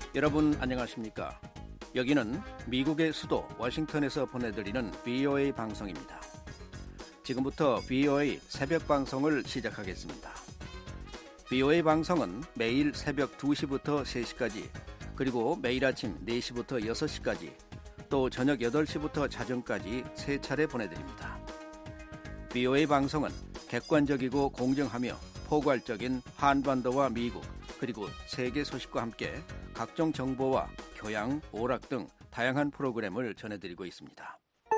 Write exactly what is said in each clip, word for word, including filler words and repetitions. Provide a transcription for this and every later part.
여러분 안녕하십니까? 여기는 미국의 수도 워싱턴에서 보내드리는 브이오에이 방송입니다. 지금부터 브이오에이 새벽 방송을 시작하겠습니다. 브이오에이 방송은 매일 새벽 두 시부터 세 시까지, 그리고 매일 아침 네 시부터 여섯 시까지, 또 저녁 여덟 시부터 자정까지 세 차례 보내드립니다. 브이오에이 방송은 객관적이고 공정하며 포괄적인 한반도와 미국, 그리고 세계 소식과 함께 각종 정보와 교양, 오락 등 다양한 프로그램을 전해드리고 있습니다.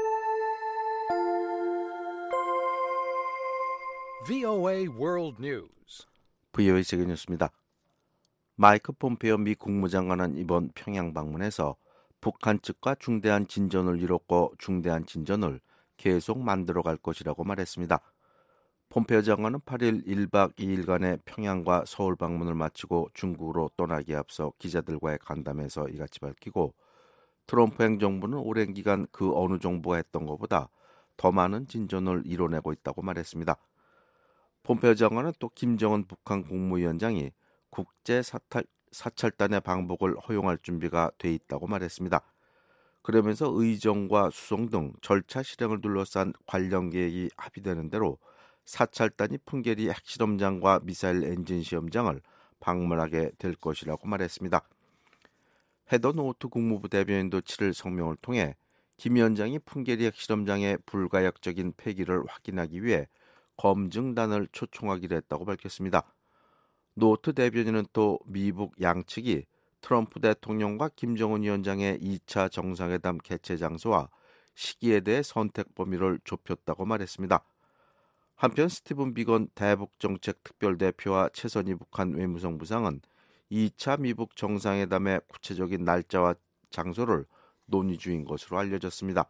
브이오에이 World News. 브이오에이 세계 뉴스입니다. 마이크 폼페이오 미 국무장관은 이번 평양 방문에서 북한 측과 중대한 진전을 이뤘고 중대한 진전을 계속 만들어갈 것이라고 말했습니다. 폼페이오 장관은 팔 일 일 박 이 일간의 평양과 서울 방문을 마치고 중국으로 떠나기에 앞서 기자들과의 간담회에서 이같이 밝히고, 트럼프 행정부는 오랜 기간 그 어느 정부가 했던 것보다 더 많은 진전을 이뤄내고 있다고 말했습니다. 폼페이오 장관은 또 김정은 북한 국무위원장이 국제 사탈, 사찰단의 방북을 허용할 준비가 돼 있다고 말했습니다. 그러면서 의정과 수송 등 절차 실행을 둘러싼 관련 계획이 합의되는 대로 사찰단이 풍계리 핵실험장과 미사일 엔진 시험장을 방문하게 될 것이라고 말했습니다. 헤더 노트 국무부 대변인도 칠 일 성명을 통해 김 위원장이 풍계리 핵실험장의 불가역적인 폐기를 확인하기 위해 검증단을 초청하기로 했다고 밝혔습니다. 노트 대변인은 또 미북 양측이 트럼프 대통령과 김정은 위원장의 이 차 정상회담 개최 장소와 시기에 대해 선택 범위를 좁혔다고 말했습니다. 한편 스티븐 비건 대북정책 특별대표와 최선희 북한 외무성 부상은 이 차 미북 정상회담의 구체적인 날짜와 장소를 논의 중인 것으로 알려졌습니다.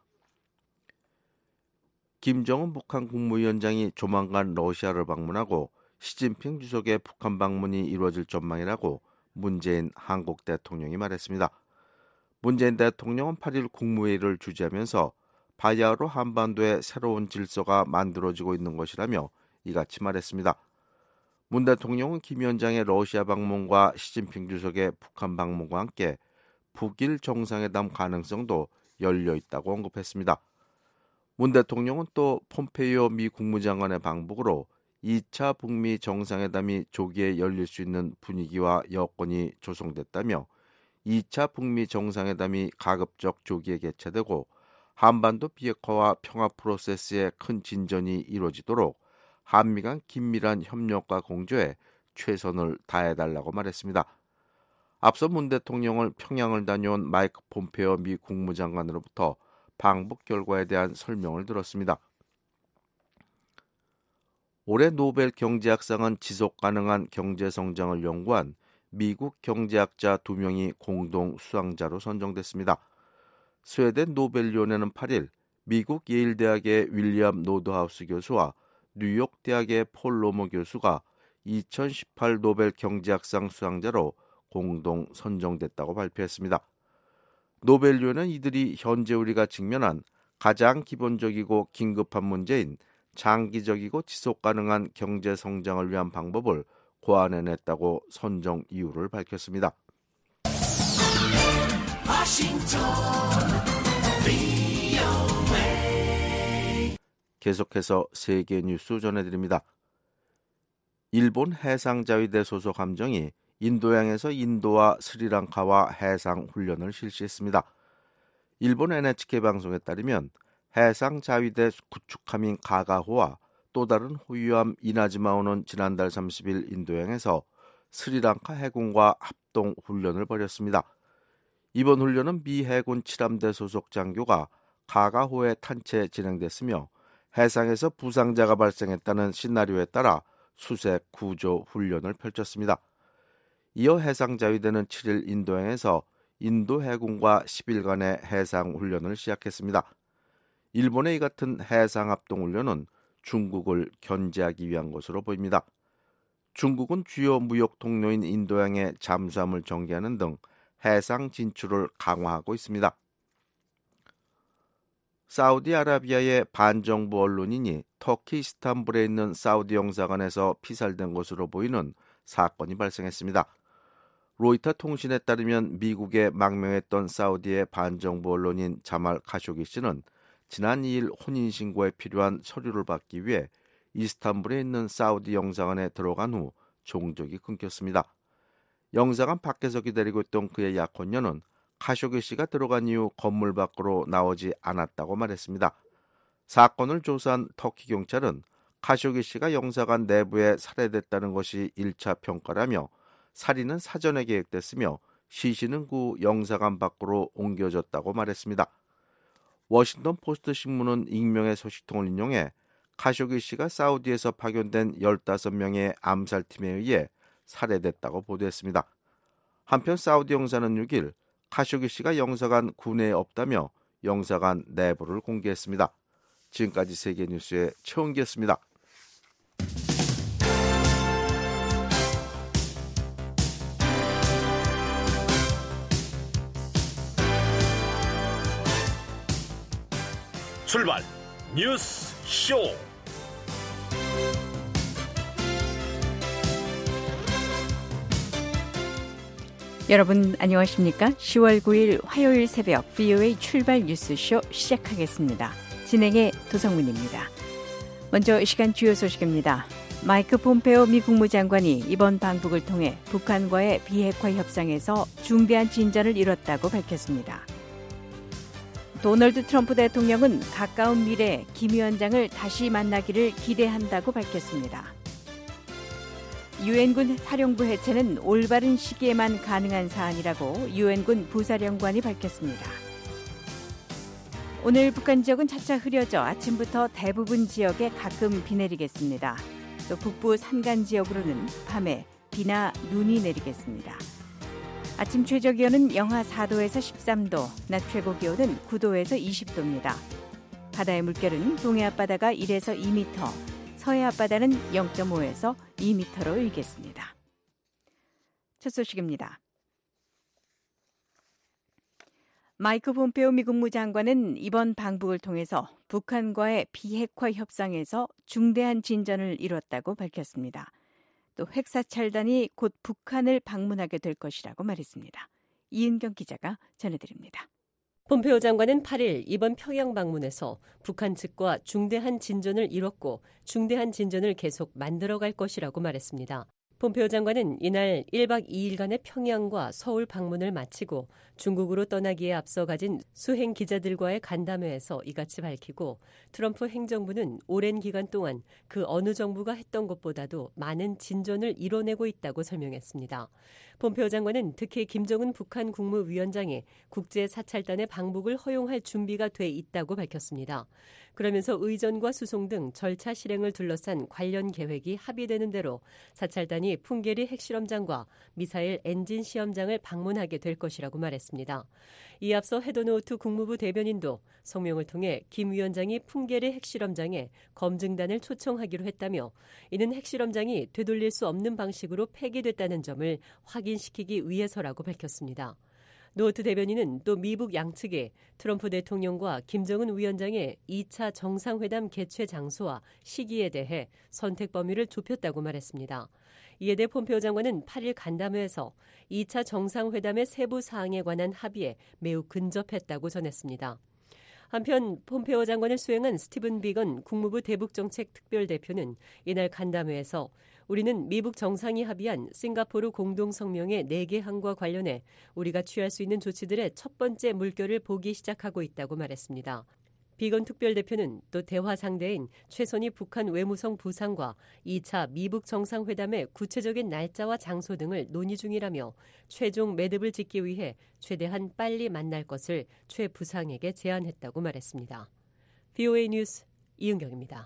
김정은 북한 국무위원장이 조만간 러시아를 방문하고 시진핑 주석의 북한 방문이 이루어질 전망이라고 문재인 한국 대통령이 말했습니다. 문재인 대통령은 팔 일 국무회의를 주재하면서 바야흐로 한반도에 새로운 질서가 만들어지고 있는 것이라며 이같이 말했습니다. 문 대통령은 김 위원장의 러시아 방문과 시진핑 주석의 북한 방문과 함께 북일 정상회담 가능성도 열려 있다고 언급했습니다. 문 대통령은 또 폼페이오 미 국무장관의 방북으로 이 차 북미 정상회담이 조기에 열릴 수 있는 분위기와 여건이 조성됐다며 이 차 북미 정상회담이 가급적 조기에 개최되고 한반도 비핵화와 평화 프로세스에 큰 진전이 이루어지도록 한미 간 긴밀한 협력과 공조에 최선을 다해달라고 말했습니다. 앞서 문 대통령을 평양을 다녀온 마이크 폼페이오 미 국무장관으로부터 방북 결과에 대한 설명을 들었습니다. 올해 노벨 경제학상은 지속가능한 경제성장을 연구한 미국 경제학자 두 명이 공동 수상자로 선정됐습니다. 스웨덴 노벨위원회는 팔 일 미국 예일대학의 윌리엄 노드하우스 교수와 뉴욕 대학의 폴 로머 교수가 이천십팔 노벨 경제학상 수상자로 공동 선정됐다고 발표했습니다. 노벨위원회는 이들이 현재 우리가 직면한 가장 기본적이고 긴급한 문제인 장기적이고 지속가능한 경제성장을 위한 방법을 고안해냈다고 선정 이유를 밝혔습니다. 계속해서 세계 뉴스 전해드립니다. 일본 해상자위대 소속 함정이 인도양에서 인도와 스리랑카와 해상 훈련을 실시했습니다. 일본 엔에이치케이 방송에 따르면 해상자위대 구축함인 가가호와 또 다른 호위함 이나즈마호는 지난달 삼십 일 인도양에서 스리랑카 해군과 합동 훈련을 벌였습니다. 이번 훈련은 미 해군 칠 함대 소속 장교가 가가호에 탄채 진행됐으며 해상에서 부상자가 발생했다는 시나리오에 따라 수색 구조 훈련을 펼쳤습니다. 이어 해상자위대는 칠 일 인도양에서 인도 해군과 십 일간의 해상 훈련을 시작했습니다. 일본의 이 같은 해상 합동 훈련은 중국을 견제하기 위한 것으로 보입니다. 중국은 주요 무역 통로인 인도양의 잠수함을 전개하는 등 해상 진출을 강화하고 있습니다. 사우디아라비아의 반정부 언론인이 터키 이스탄불에 있는 사우디 영사관에서 피살된 것으로 보이는 사건이 발생했습니다. 로이터 통신에 따르면 미국에 망명했던 사우디의 반정부 언론인 자말 카쇼기 씨는 지난 이 일 혼인신고에 필요한 서류를 받기 위해 이스탄불에 있는 사우디 영사관에 들어간 후 종족이 끊겼습니다. 영사관 밖에서 기다리고 있던 그의 약혼녀는 카쇼기 씨가 들어간 이후 건물 밖으로 나오지 않았다고 말했습니다. 사건을 조사한 터키 경찰은 카쇼기 씨가 영사관 내부에 살해됐다는 것이 일 차 평가라며 살인은 사전에 계획됐으며 시신은 그 영사관 밖으로 옮겨졌다고 말했습니다. 워싱턴 포스트 신문은 익명의 소식통을 인용해 카쇼기 씨가 사우디에서 파견된 열다섯 명의 암살팀에 의해 살해됐다고 보도했습니다. 한편 사우디 영사는 육 일 카쇼기 씨가 영사관 구내에 없다며 영사관 내부를 공개했습니다. 지금까지 세계뉴스의 최원기였습니다. 출발 뉴스 쇼. 여러분 안녕하십니까? 시월 구일 화요일 새벽 브이오에이 출발 뉴스쇼 시작하겠습니다. 진행의 도성문입니다. 먼저 이 시간 주요 소식입니다. 마이크 폼페오 미 국무장관이 이번 방북을 통해 북한과의 비핵화 협상에서 중대한 진전을 이뤘다고 밝혔습니다. 도널드 트럼프 대통령은 가까운 미래에 김 위원장을 다시 만나기를 기대한다고 밝혔습니다. 유엔군 사령부 해체는 올바른 시기에만 가능한 사안이라고 유엔군 부사령관이 밝혔습니다. 오늘 북한 지역은 차차 흐려져 아침부터 대부분 지역에 가끔 비 내리겠습니다. 또 북부 산간 지역으로는 밤에 비나 눈이 내리겠습니다. 아침 최저 기온은 영하 사 도에서 십삼 도, 낮 최고 기온은 구 도에서 이십 도입니다. 바다의 물결은 동해 앞바다가 일에서 이 미터, 서해 앞바다는 영 점 오에서 이 미터로 일겠습니다. 첫 소식입니다. 마이크 폼페오 미 국무장관은 이번 방북을 통해서 북한과의 비핵화 협상에서 중대한 진전을 이뤘다고 밝혔습니다. 또 핵사찰단이 곧 북한을 방문하게 될 것이라고 말했습니다. 이은경 기자가 전해드립니다. 폼페오 장관은 팔 일 이번 평양 방문에서 북한 측과 중대한 진전을 이뤘고 중대한 진전을 계속 만들어갈 것이라고 말했습니다. 폼페오 장관은 이날 일 박 이 일간의 평양과 서울 방문을 마치고 중국으로 떠나기에 앞서 가진 수행 기자들과의 간담회에서 이같이 밝히고 트럼프 행정부는 오랜 기간 동안 그 어느 정부가 했던 것보다도 많은 진전을 이뤄내고 있다고 설명했습니다. 폼페오 장관은 특히 김정은 북한 국무위원장이 국제사찰단의 방북을 허용할 준비가 돼 있다고 밝혔습니다. 그러면서 의전과 수송 등 절차 실행을 둘러싼 관련 계획이 합의되는 대로 사찰단이 풍계리 핵실험장과 미사일 엔진 시험장을 방문하게 될 것이라고 말했습니다. 이에 앞서 헤더노우트 국무부 대변인도 성명을 통해 김 위원장이 풍계리 핵실험장에 검증단을 초청하기로 했다며 이는 핵실험장이 되돌릴 수 없는 방식으로 폐기됐다는 점을 확인시키기 위해서라고 밝혔습니다. 노우트 대변인은 또 미북 양측에 트럼프 대통령과 김정은 위원장의 이 차 정상회담 개최 장소와 시기에 대해 선택 범위를 좁혔다고 말했습니다. 이에 대해 폼페오 장관은 팔 일 간담회에서 이 차 정상회담의 세부 사항에 관한 합의에 매우 근접했다고 전했습니다. 한편 폼페오 장관을 수행한 스티븐 비건 국무부 대북정책 특별대표는 이날 간담회에서 우리는 미북 정상이 합의한 싱가포르 공동성명의 네 개 항과 관련해 우리가 취할 수 있는 조치들의 첫 번째 물결을 보기 시작하고 있다고 말했습니다. 비건 특별대표는 또 대화 상대인 최선희 북한 외무성 부상과 이 차 미북 정상회담의 구체적인 날짜와 장소 등을 논의 중이라며 최종 매듭을 짓기 위해 최대한 빨리 만날 것을 최 부상에게 제안했다고 말했습니다. 브이오에이 뉴스 이은경입니다.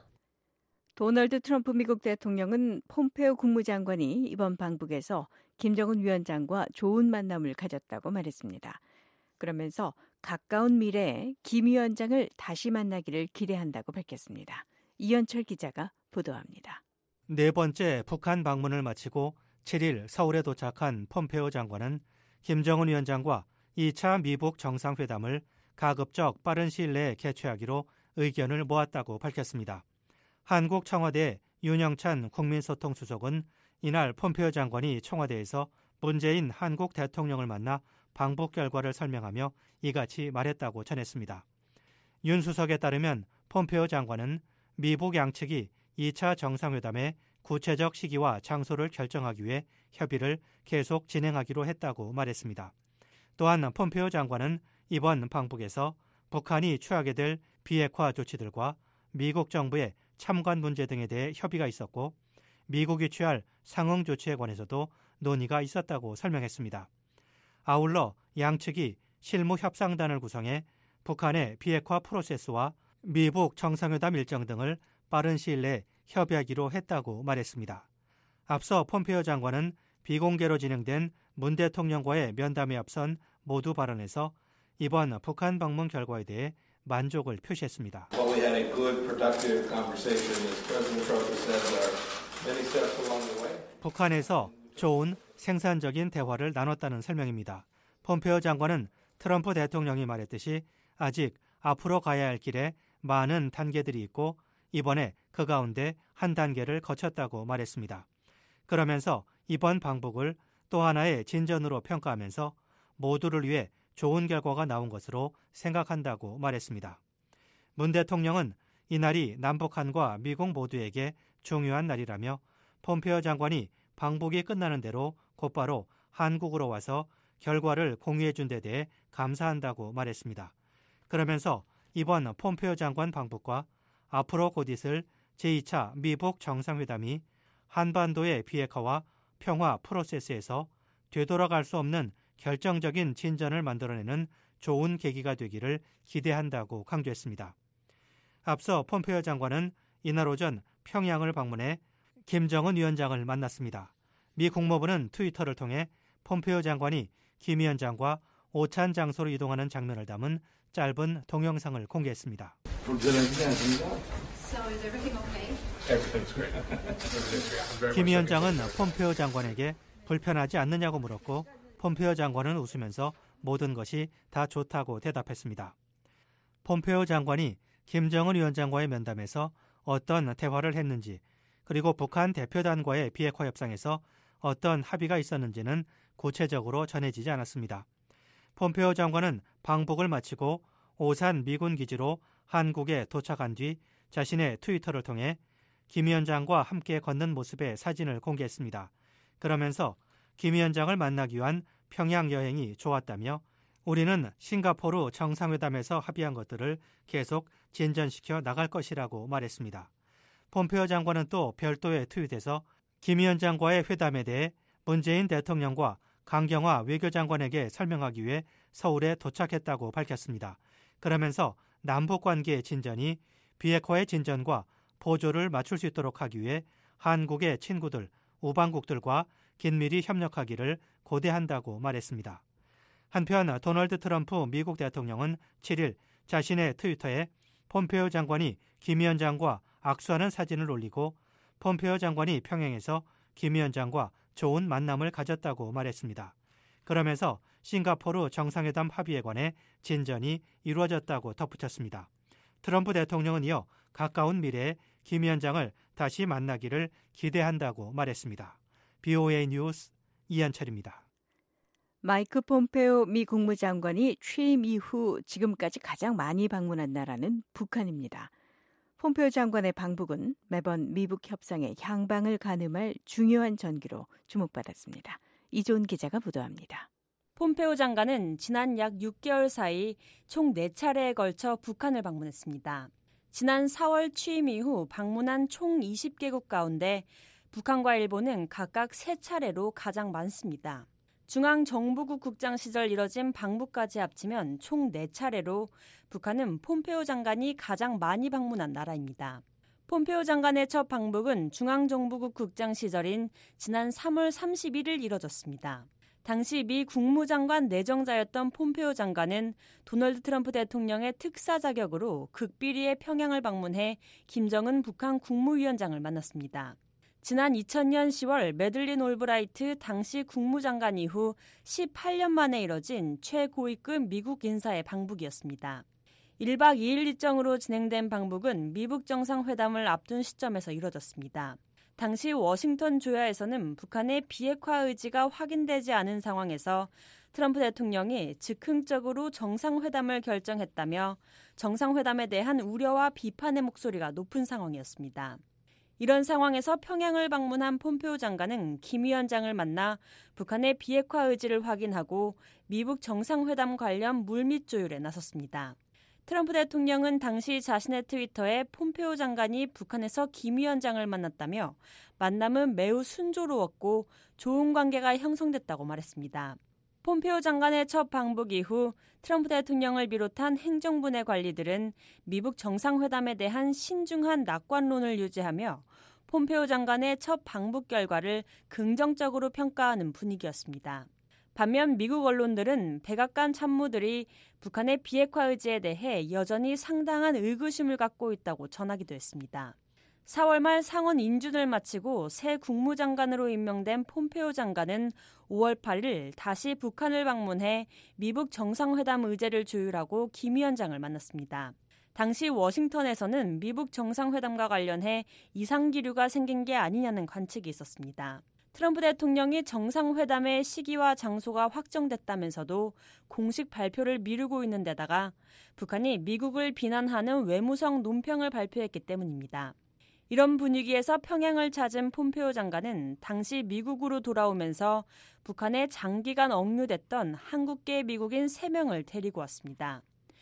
도널드 트럼프 미국 대통령은 폼페오 국무장관이 이번 방북에서 김정은 위원장과 좋은 만남을 가졌다고 말했습니다. 그러면서 가까운 미래에 김 위원장을 다시 만나기를 기대한다고 밝혔습니다. 이현철 기자가 보도합니다. 네 번째 북한 방문을 마치고 칠 일 서울에 도착한 폼페오 장관은 김정은 위원장과 이 차 미북 정상회담을 가급적 빠른 시일 내에 개최하기로 의견을 모았다고 밝혔습니다. 한국 청와대 윤영찬 국민소통수석은 이날 폼페오 장관이 청와대에서 문재인 한국 대통령을 만나 방북 결과를 설명하며 이같이 말했다고 전했습니다. 윤 수석에 따르면 폼페오 장관은 미북 양측이 이 차 정상회담의 구체적 시기와 장소를 결정하기 위해 협의를 계속 진행하기로 했다고 말했습니다. 또한 폼페오 장관은 이번 방북에서 북한이 취하게 될 비핵화 조치들과 미국 정부의 참관 문제 등에 대해 협의가 있었고 미국이 취할 상응 조치에 관해서도 논의가 있었다고 설명했습니다. 아울러 양측이 실무 협상단을 구성해 북한의 비핵화 프로세스와 미북 정상회담 일정 등을 빠른 시일 내에 협의하기로 했다고 말했습니다. 앞서 폼페오 장관은 비공개로 진행된 문 대통령과의 면담에 앞선 모두 발언에서 이번 북한 방문 결과에 대해 만족을 표시했습니다. 북한에서 좋은 생산적인 대화를 나눴다는 설명입니다. 폼페오 장관은 트럼프 대통령이 말했듯이 아직 앞으로 가야 할 길에 많은 단계들이 있고 이번에 그 가운데 한 단계를 거쳤다고 말했습니다. 그러면서 이번 방북을 또 하나의 진전으로 평가하면서 모두를 위해 좋은 결과가 나온 것으로 생각한다고 말했습니다. 문 대통령은 이날이 남북한과 미국 모두에게 중요한 날이라며 폼페오 장관이 방북이 끝나는 대로 곧바로 한국으로 와서 결과를 공유해 준 데 대해 감사한다고 말했습니다. 그러면서 이번 폼페오 장관 방북과 앞으로 곧 있을 제이 차 미북 정상회담이 한반도의 비핵화와 평화 프로세스에서 되돌아갈 수 없는 결정적인 진전을 만들어내는 좋은 계기가 되기를 기대한다고 강조했습니다. 앞서 폼페오 장관은 이날 오전 평양을 방문해 김정은 위원장을 만났습니다. 미 국무부는 트위터를 통해 폼페오 장관이 김 위원장과 오찬 장소로 이동하는 장면을 담은 짧은 동영상을 공개했습니다. 김 위원장은 폼페오 장관에게 불편하지 않느냐고 물었고 폼페오 장관은 웃으면서 모든 것이 다 좋다고 대답했습니다. 폼페오 장관이 김정은 위원장과의 면담에서 어떤 대화를 했는지 그리고 북한 대표단과의 비핵화 협상에서 어떤 합의가 있었는지는 구체적으로 전해지지 않았습니다. 폼페오 장관은 방북을 마치고 오산 미군 기지로 한국에 도착한 뒤 자신의 트위터를 통해 김 위원장과 함께 걷는 모습의 사진을 공개했습니다. 그러면서 김 위원장을 만나기 위한 평양 여행이 좋았다며 우리는 싱가포르 정상회담에서 합의한 것들을 계속 진전시켜 나갈 것이라고 말했습니다. 폼페오 장관은 또 별도의 트윗에서 김 위원장과의 회담에 대해 문재인 대통령과 강경화 외교장관에게 설명하기 위해 서울에 도착했다고 밝혔습니다. 그러면서 남북관계의 진전이 비핵화의 진전과 보조를 맞출 수 있도록 하기 위해 한국의 친구들, 우방국들과 긴밀히 협력하기를 고대한다고 말했습니다. 한편 도널드 트럼프 미국 대통령은 칠 일 자신의 트위터에 폼페오 장관이 김 위원장과 악수하는 사진을 올리고 폼페오 장관이 평양에서 김 위원장과 좋은 만남을 가졌다고 말했습니다. 그러면서 싱가포르 정상회담 합의에 관해 진전이 이루어졌다고 덧붙였습니다. 트럼프 대통령은 이어 가까운 미래에 김 위원장을 다시 만나기를 기대한다고 말했습니다. 비오에이 뉴스 이한철입니다. 마이크 폼페오 미 국무장관이 취임 이후 지금까지 가장 많이 방문한 나라는 북한입니다. 폼페오 장관의 방북은 매번 미북 협상의 향방을 가늠할 중요한 전기로 주목받았습니다. 이조은 기자가 보도합니다. 폼페오 장관은 지난 약 육 개월 사이 총 네 차례에 걸쳐 북한을 방문했습니다. 지난 사월 취임 이후 방문한 총 이십 개국 가운데 북한과 일본은 각각 세 차례로 가장 많습니다. 중앙정부국 국장 시절 이뤄진 방북까지 합치면 총 네 차례로 북한은 폼페오 장관이 가장 많이 방문한 나라입니다. 폼페오 장관의 첫 방북은 중앙정부국 국장 시절인 지난 삼월 삼십일일 이뤄졌습니다. 당시 미 국무장관 내정자였던 폼페오 장관은 도널드 트럼프 대통령의 특사 자격으로 극비리의 평양을 방문해 김정은 북한 국무위원장을 만났습니다. 지난 이천년 시월 매들린 올브라이트 당시 국무장관 이후 십팔 년 만에 이뤄진 최고위급 미국 인사의 방북이었습니다. 일 박 이 일 일정으로 진행된 방북은 미북 정상회담을 앞둔 시점에서 이뤄졌습니다. 당시 워싱턴 조야에서는 북한의 비핵화 의지가 확인되지 않은 상황에서 트럼프 대통령이 즉흥적으로 정상회담을 결정했다며 정상회담에 대한 우려와 비판의 목소리가 높은 상황이었습니다. 이런 상황에서 평양을 방문한 폼페오 장관은 김 위원장을 만나 북한의 비핵화 의지를 확인하고 미북 정상회담 관련 물밑 조율에 나섰습니다. 트럼프 대통령은 당시 자신의 트위터에 폼페오 장관이 북한에서 김 위원장을 만났다며 만남은 매우 순조로웠고 좋은 관계가 형성됐다고 말했습니다. 폼페오 장관의 첫 방북 이후 트럼프 대통령을 비롯한 행정부 내 관리들은 미북 정상회담에 대한 신중한 낙관론을 유지하며 폼페오 장관의 첫 방북 결과를 긍정적으로 평가하는 분위기였습니다. 반면 미국 언론들은 백악관 참모들이 북한의 비핵화 의지에 대해 여전히 상당한 의구심을 갖고 있다고 전하기도 했습니다. 사월 말 상원 인준을 마치고 새 국무장관으로 임명된 폼페오 장관은 오월 팔일 다시 북한을 방문해 미북 정상회담 의제를 조율하고 김 위원장을 만났습니다. 당시 워싱턴에서는 미북 정상회담과 관련해 이상기류가 생긴 게 아니냐는 관측이 있었습니다. 트럼프 대통령이 정상회담의 시기와 장소가 확정됐다면서도 공식 발표를 미루고 있는 데다가 북한이 미국을 비난하는 외무성 논평을 발표했기 때문입니다. 이런 분위기에서 평양을 찾은 폼페오 장관은 당시 미국으로 돌아오면서 북한에 장기간 억류됐던 한국계 미국인 세 명을 데리고 왔습니다.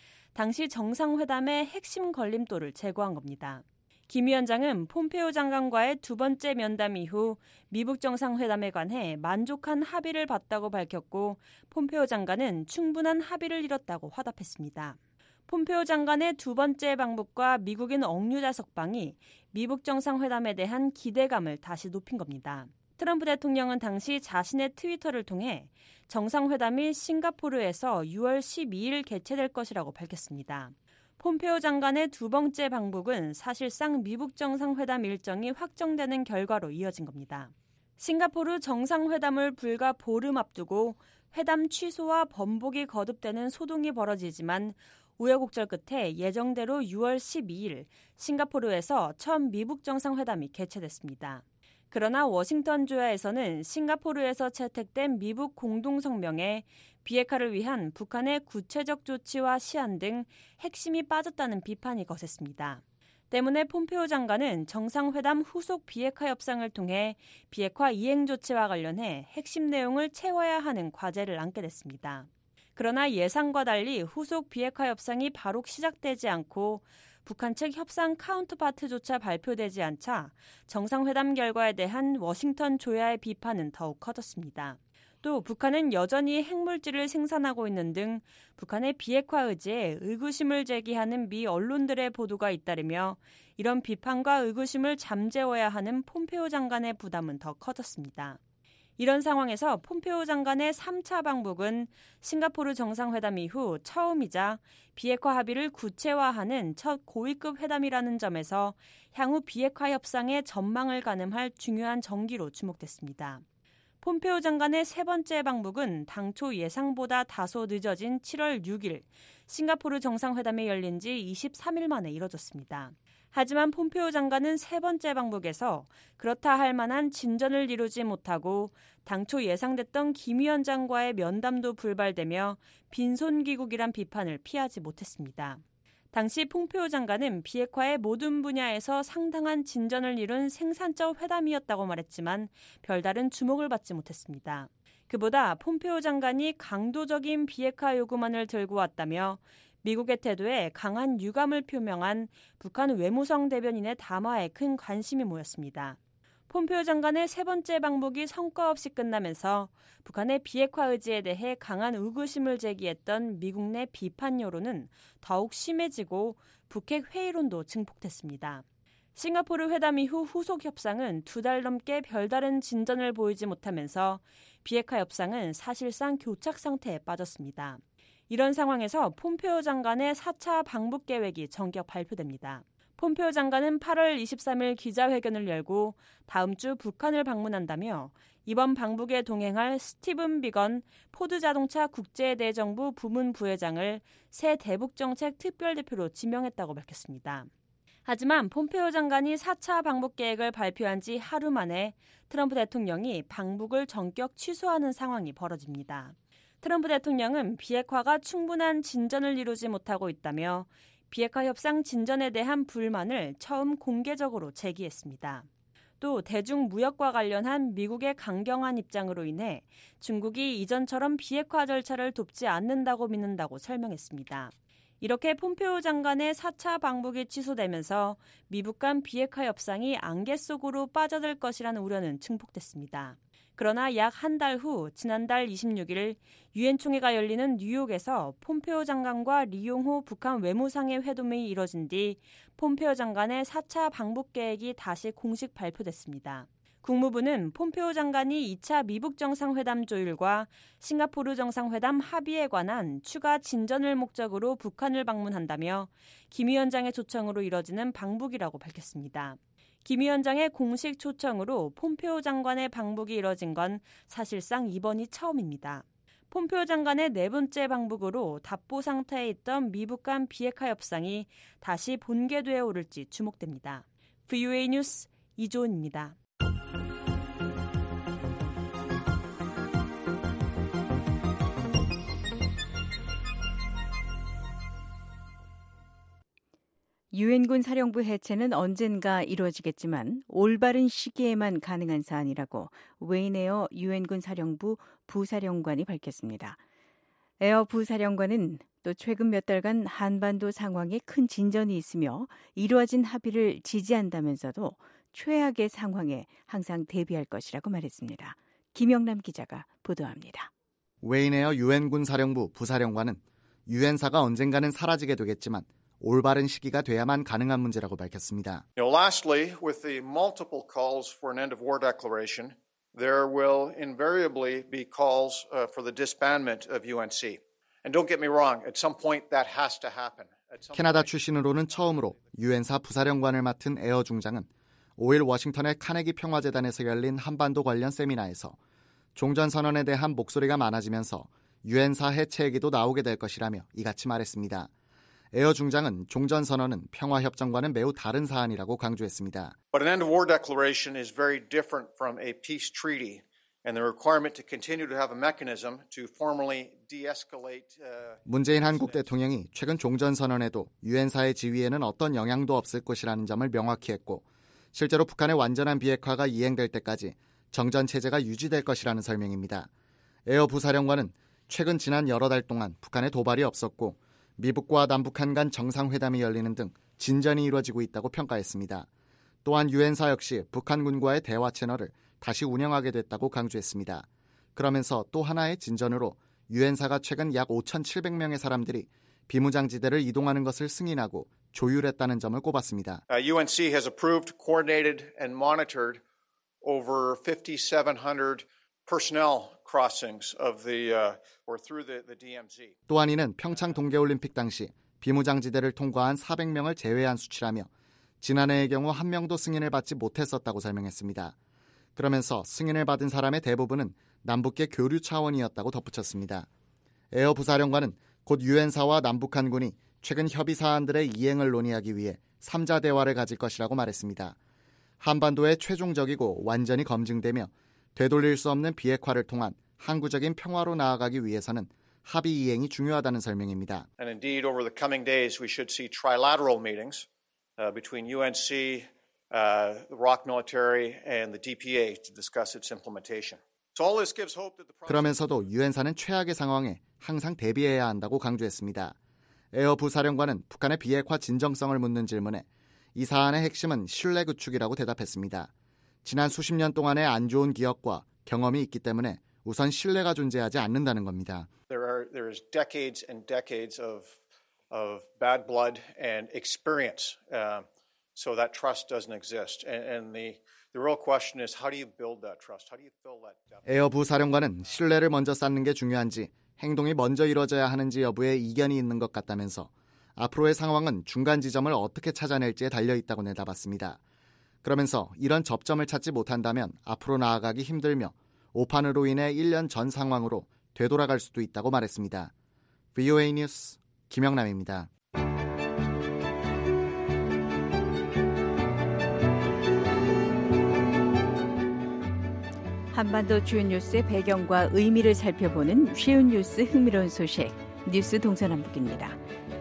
당시 정상회담의 핵심 걸림돌을 제거한 겁니다. 김 위원장은 폼페오 장관과의 두 번째 면담 이후 미북 정상회담에 관해 만족한 합의를 봤다고 밝혔고 폼페오 장관은 충분한 합의를 이뤘다고 화답했습니다. 폼페오 장관의 두 번째 방북과 미국인 억류자 석방이 미북 정상회담에 대한 기대감을 다시 높인 겁니다. 트럼프 대통령은 당시 자신의 트위터를 통해 정상회담이 싱가포르에서 유월 십이일 개최될 것이라고 밝혔습니다. 폼페오 장관의 두 번째 방북은 사실상 미북 정상회담 일정이 확정되는 결과로 이어진 겁니다. 싱가포르 정상회담을 불과 보름 앞두고 회담 취소와 번복이 거듭되는 소동이 벌어지지만 우여곡절 끝에 예정대로 유월 십이일 싱가포르에서 처음 미북 정상회담이 개최됐습니다. 그러나 워싱턴 조야에서는 싱가포르에서 채택된 미북 공동성명에 비핵화를 위한 북한의 구체적 조치와 시한 등 핵심이 빠졌다는 비판이 거셌습니다. 때문에 폼페오 장관은 정상회담 후속 비핵화 협상을 통해 비핵화 이행 조치와 관련해 핵심 내용을 채워야 하는 과제를 안게 됐습니다. 그러나 예상과 달리 후속 비핵화 협상이 바로 시작되지 않고 북한 측 협상 카운터파트조차 발표되지 않자 정상회담 결과에 대한 워싱턴 조야의 비판은 더욱 커졌습니다. 또 북한은 여전히 핵물질을 생산하고 있는 등 북한의 비핵화 의지에 의구심을 제기하는 미 언론들의 보도가 잇따르며 이런 비판과 의구심을 잠재워야 하는 폼페오 장관의 부담은 더 커졌습니다. 이런 상황에서 폼페오 장관의 삼 차 방북은 싱가포르 정상회담 이후 처음이자 비핵화 합의를 구체화하는 첫 고위급 회담이라는 점에서 향후 비핵화 협상의 전망을 가늠할 중요한 전기로 주목됐습니다. 폼페오 장관의 세 번째 방북은 당초 예상보다 다소 늦어진 칠월 육일 싱가포르 정상회담이 열린 지 이십삼일 만에 이뤄졌습니다. 하지만 폼페오 장관은 세 번째 방북에서 그렇다 할 만한 진전을 이루지 못하고 당초 예상됐던 김 위원장과의 면담도 불발되며 빈손귀국이란 비판을 피하지 못했습니다. 당시 폼페오 장관은 비핵화의 모든 분야에서 상당한 진전을 이룬 생산적 회담이었다고 말했지만 별다른 주목을 받지 못했습니다. 그보다 폼페오 장관이 강도적인 비핵화 요구만을 들고 왔다며 미국의 태도에 강한 유감을 표명한 북한 외무성 대변인의 담화에 큰 관심이 모였습니다. 폼페오 장관의 세 번째 방북이 성과 없이 끝나면서 북한의 비핵화 의지에 대해 강한 의구심을 제기했던 미국 내 비판 여론은 더욱 심해지고 북핵 회의론도 증폭됐습니다. 싱가포르 회담 이후 후속 협상은 두 달 넘게 별다른 진전을 보이지 못하면서 비핵화 협상은 사실상 교착 상태에 빠졌습니다. 이런 상황에서 폼페오 장관의 사 차 방북 계획이 전격 발표됩니다. 폼페오 장관은 팔월 이십삼일 기자회견을 열고 다음 주 북한을 방문한다며 이번 방북에 동행할 스티븐 비건 포드자동차 국제대정부 부문 부회장을 새 대북정책 특별대표로 지명했다고 밝혔습니다. 하지만 폼페오 장관이 사 차 방북 계획을 발표한 지 하루 만에 트럼프 대통령이 방북을 전격 취소하는 상황이 벌어집니다. 트럼프 대통령은 비핵화가 충분한 진전을 이루지 못하고 있다며 비핵화 협상 진전에 대한 불만을 처음 공개적으로 제기했습니다. 또 대중무역과 관련한 미국의 강경한 입장으로 인해 중국이 이전처럼 비핵화 절차를 돕지 않는다고 믿는다고 설명했습니다. 이렇게 폼페오 장관의 사 차 방북이 취소되면서 미북 간 비핵화 협상이 안개 속으로 빠져들 것이라는 우려는 증폭됐습니다. 그러나 약 한 달 후 지난달 이십육 일 유엔 총회가 열리는 뉴욕에서 폼페오 장관과 리용호 북한 외무상의 회동이 이뤄진 뒤 폼페오 장관의 사 차 방북 계획이 다시 공식 발표됐습니다. 국무부는 폼페오 장관이 이 차 미북 정상회담 조율과 싱가포르 정상회담 합의에 관한 추가 진전을 목적으로 북한을 방문한다며 김 위원장의 초청으로 이뤄지는 방북이라고 밝혔습니다. 김 위원장의 공식 초청으로 폼페오 장관의 방북이 이뤄진 건 사실상 이번이 처음입니다. 폼페오 장관의 네 번째 방북으로 답보 상태에 있던 미북 간 비핵화 협상이 다시 본궤도에 오를지 주목됩니다. 브이오에이 뉴스 이조은입니다. 유엔군 사령부 해체는 언젠가 이루어지겠지만 올바른 시기에만 가능한 사안이라고 웨인 에어 유엔군 사령부 부사령관이 밝혔습니다. 에어 부사령관은 또 최근 몇 달간 한반도 상황에 큰 진전이 있으며 이루어진 합의를 지지한다면서도 최악의 상황에 항상 대비할 것이라고 말했습니다. 김영남 기자가 보도합니다. 웨인 에어 유엔군 사령부 부사령관은 유엔사가 언젠가는 사라지게 되겠지만 올바른 시기가 돼야만 가능한 문제라고 밝혔습니다. You know, lastly, with the multiple calls for an end of war declaration, there will invariably be calls uh, for the disbandment of 유엔씨. And don't get me wrong, at some point that has to happen. 캐나다 출신으로는 처음으로 유엔사 부사령관을 맡은 에어 중장은 오 일 워싱턴의 카네기 평화재단에서 열린 한반도 관련 세미나에서 종전선언에 대한 목소리가 많아지면서 유엔사 해체 얘기도 나오게 될 것이라며 이같이 말했습니다. 에어 중장은 종전선언은 평화협정과는 매우 다른 사안이라고 강조했습니다. But an end of war declaration is very different from a peace treaty and the requirement to continue to have a mechanism to formally de-escalate. Uh... 문재인 한국 대통령이 최근 종전선언에도 유엔사의 지위에는 어떤 영향도 없을 것이라는 점을 명확히 했고 실제로 북한의 완전한 비핵화가 이행될 때까지 정전체제가 유지될 것이라는 설명입니다. 에어 부사령관은 최근 지난 여러 달 동안 북한에 도발이 없었고 미북과 남북한 간 정상회담이 열리는 등 진전이 이루어지고 있다고 평가했습니다. 또한 유엔사 역시 북한군과의 대화 채널을 다시 운영하게 됐다고 강조했습니다. 그러면서 또 하나의 진전으로 유엔사가 최근 약 오천칠백 명의 사람들이 비무장지대를 이동하는 것을 승인하고 조율했다는 점을 꼽았습니다. Uh, 유엔씨 has approved, coordinated and monitored over fifty-seven hundred personnel crossings of the uh, or through the, the 디엠지. 또한 이는 평창 동계올림픽 당시 비무장지대를 통과한 사백 명을 제외한 수치라며 지난해의 경우 한 명도 승인을 받지 못했었다고 설명했습니다. 그러면서 승인을 받은 사람의 대부분은 남북계 교류 차원이었다고 덧붙였습니다. 에어 부사령관은 곧 유엔사와 남북한군이 최근 협의 사안들의 이행을 논의하기 위해 삼자 대화를 가질 것이라고 말했습니다. 한반도의 최종적이고 완전히 검증되며 되돌릴 수 없는 비핵화를 통한 항구적인 평화로 나아가기 위해서는 합의 이행이 중요하다는 설명입니다. And indeed, over the coming days, we should see trilateral meetings uh, between 유엔씨, uh, the ROK military, and the 디피에이 to discuss its implementation. So all this gives hope that the process... 그러면서도 유엔사는 최악의 상황에 항상 대비해야 한다고 강조했습니다. 에어 부사령관은 북한의 비핵화 진정성을 묻는 질문에 이 사안의 핵심은 신뢰 구축이라고 대답했습니다. 지난 수십 년 동안의 안 좋은 기억과 경험이 있기 때문에 우선 신뢰가 존재하지 않는다는 겁니다. There are there is decades and decades of of bad blood and experience, uh, so that trust doesn't exist. And, and the the real question is how do you build that trust? How do you fill that gap? 에어 부사령관은 신뢰를 먼저 쌓는 게 중요한지 행동이 먼저 이루어져야 하는지 여부에 이견이 있는 것 같다면서 앞으로의 상황은 중간 지점을 어떻게 찾아낼지에 달려 있다고 내다봤습니다. 그러면서 이런 접점을 찾지 못한다면 앞으로 나아가기 힘들며 오판으로 인해 일 년 전 상황으로 되돌아갈 수도 있다고 말했습니다. 브이오에이 뉴스 김영남입니다. 한반도 주요 뉴스의 배경과 의미를 살펴보는 쉬운 뉴스 흥미로운 소식, 뉴스 동서남북입니다.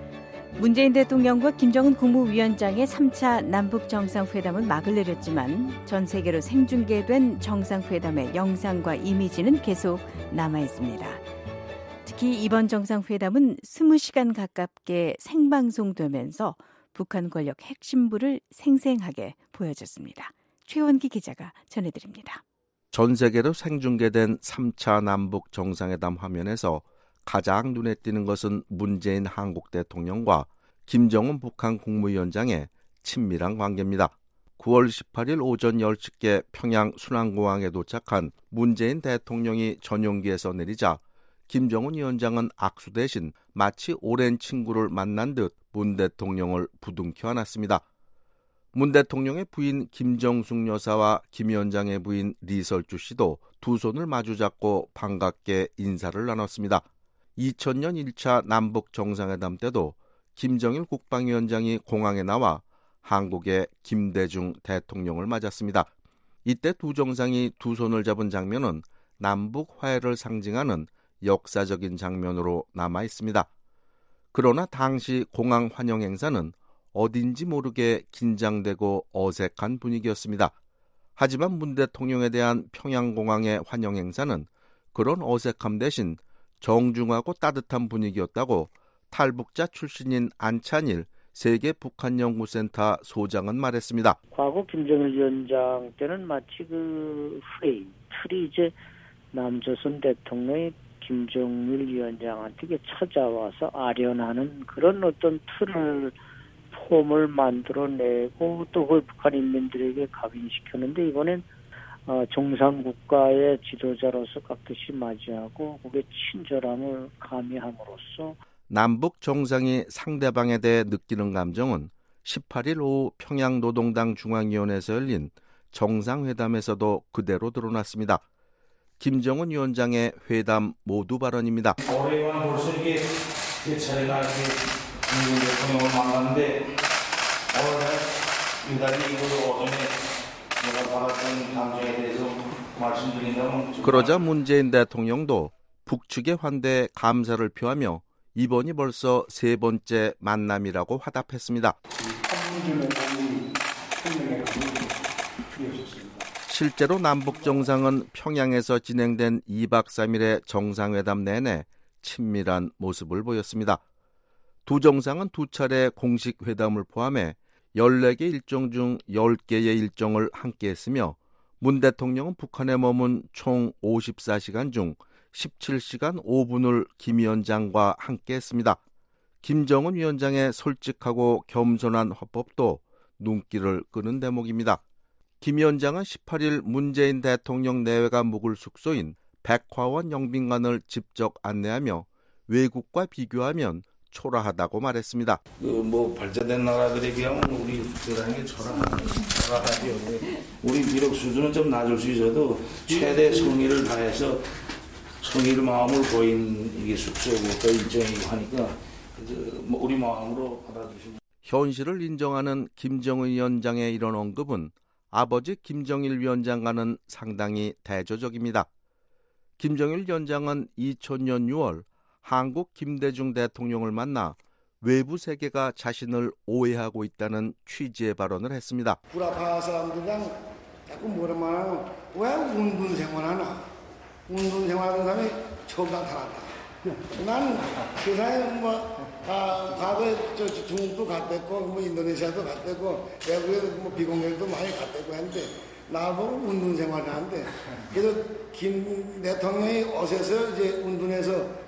문재인 대통령과 김정은 국무위원장의 삼 차 남북 정상회담은 막을 내렸지만 전 세계로 생중계된 정상회담의 영상과 이미지는 계속 남아있습니다. 특히 이번 정상회담은 이십 시간 가깝게 생방송되면서 북한 권력 핵심부를 생생하게 보여줬습니다. 최원기 기자가 전해드립니다. 전 세계로 생중계된 삼 차 남북 정상회담 화면에서 가장 눈에 띄는 것은 문재인 한국 대통령과 김정은 북한 국무위원장의 친밀한 관계입니다. 구월 십팔일 오전 열 시께 평양 순안공항에 도착한 문재인 대통령이 전용기에서 내리자 김정은 위원장은 악수 대신 마치 오랜 친구를 만난 듯 문 대통령을 부둥켜 안았습니다. 문 대통령의 부인 김정숙 여사와 김 위원장의 부인 리설주 씨도 두 손을 마주잡고 반갑게 인사를 나눴습니다. 이천 년 일 차 남북 정상회담 때도 김정일 국방위원장이 공항에 나와 한국의 김대중 대통령을 맞았습니다. 이때 두 정상이 두 손을 잡은 장면은 남북 화해를 상징하는 역사적인 장면으로 남아 있습니다. 그러나 당시 공항 환영 행사는 어딘지 모르게 긴장되고 어색한 분위기였습니다. 하지만 문 대통령에 대한 평양공항의 환영 행사는 그런 어색함 대신 정중하고 따뜻한 분위기였다고 탈북자 출신인 안찬일 세계 북한연구센터 소장은 말했습니다. 과거 김정일 위원장 때는 마치 그 프레임, 틀이 이제 남조선 대통령이 김정일 위원장한테 찾아와서 아련하는 그런 어떤 틀을 폼을 만들어내고 또 그 북한 인민들에게 각인시켰는데 이번엔 어, 정상국가의 지도자로서 깍듯이 맞이하고 그게 친절함을 가미함으로써 남북 정상이 상대방에 대해 느끼는 감정은 십팔일 오후 평양노동당 중앙위원회에서 열린 정상회담에서도 그대로 드러났습니다. 김정은 위원장의 회담 모두 발언입니다. 올해만 벌써 이게 제 차례가 김정은 대통령을 만났는데 오늘 유달리 이거 오전에 내가 받았던 감정에 대해서 말씀드린다면 그러자 문재인 대통령도 북측의 환대에 감사를 표하며 이번이 벌써 세 번째 만남이라고 화답했습니다. 실제로 남북 정상은 평양에서 진행된 이박 삼일의 정상회담 내내 친밀한 모습을 보였습니다. 두 정상은 두 차례 공식 회담을 포함해 열네 개 일정 중 열 개의 일정을 함께 했으며 문 대통령은 북한에 머문 총 오십사 시간 중 십칠 시간 오 분을 김 위원장과 함께 했습니다. 김정은 위원장의 솔직하고 겸손한 화법도 눈길을 끄는 대목입니다. 김 위원장은 십팔일 문재인 대통령 내외가 묵을 숙소인 백화원 영빈관을 직접 안내하며 외국과 비교하면 초라하다고 말했습니다. 그 뭐 발전된 나라들에 비하면 우리 국제라는 게 초라하죠. 우리 비록 수준은 좀 낮을 수 있어도 최대 성의를 다해서 성의를 마음을 보인 이게 숙소고 또 일정이고 하니까 뭐 우리 마음으로 받아주시면. 현실을 인정하는 김정은 위원장의 이런 언급은 아버지 김정일 위원장과는 상당히 대조적입니다. 김정일 위원장은 이천 년 유월 한국 김대중 대통령을 만나 외부 세계가 자신을 오해하고 있다는 취지의 발언을 했습니다. 구라파 사람들이랑 자꾸 뭐라 말하면 왜 운동 생활하나? 운동 생활하는 사람이 처음 나타났다. 난 세상에 뭐 아, 과거에 저 중국도 갔댔고 뭐 인도네시아도 갔댔고 외국에 뭐 비공개도 많이 갔댔고 했는데 나보고 운동 생활을 하는데 그래서 김 대통령이 어세서 이제 운동에서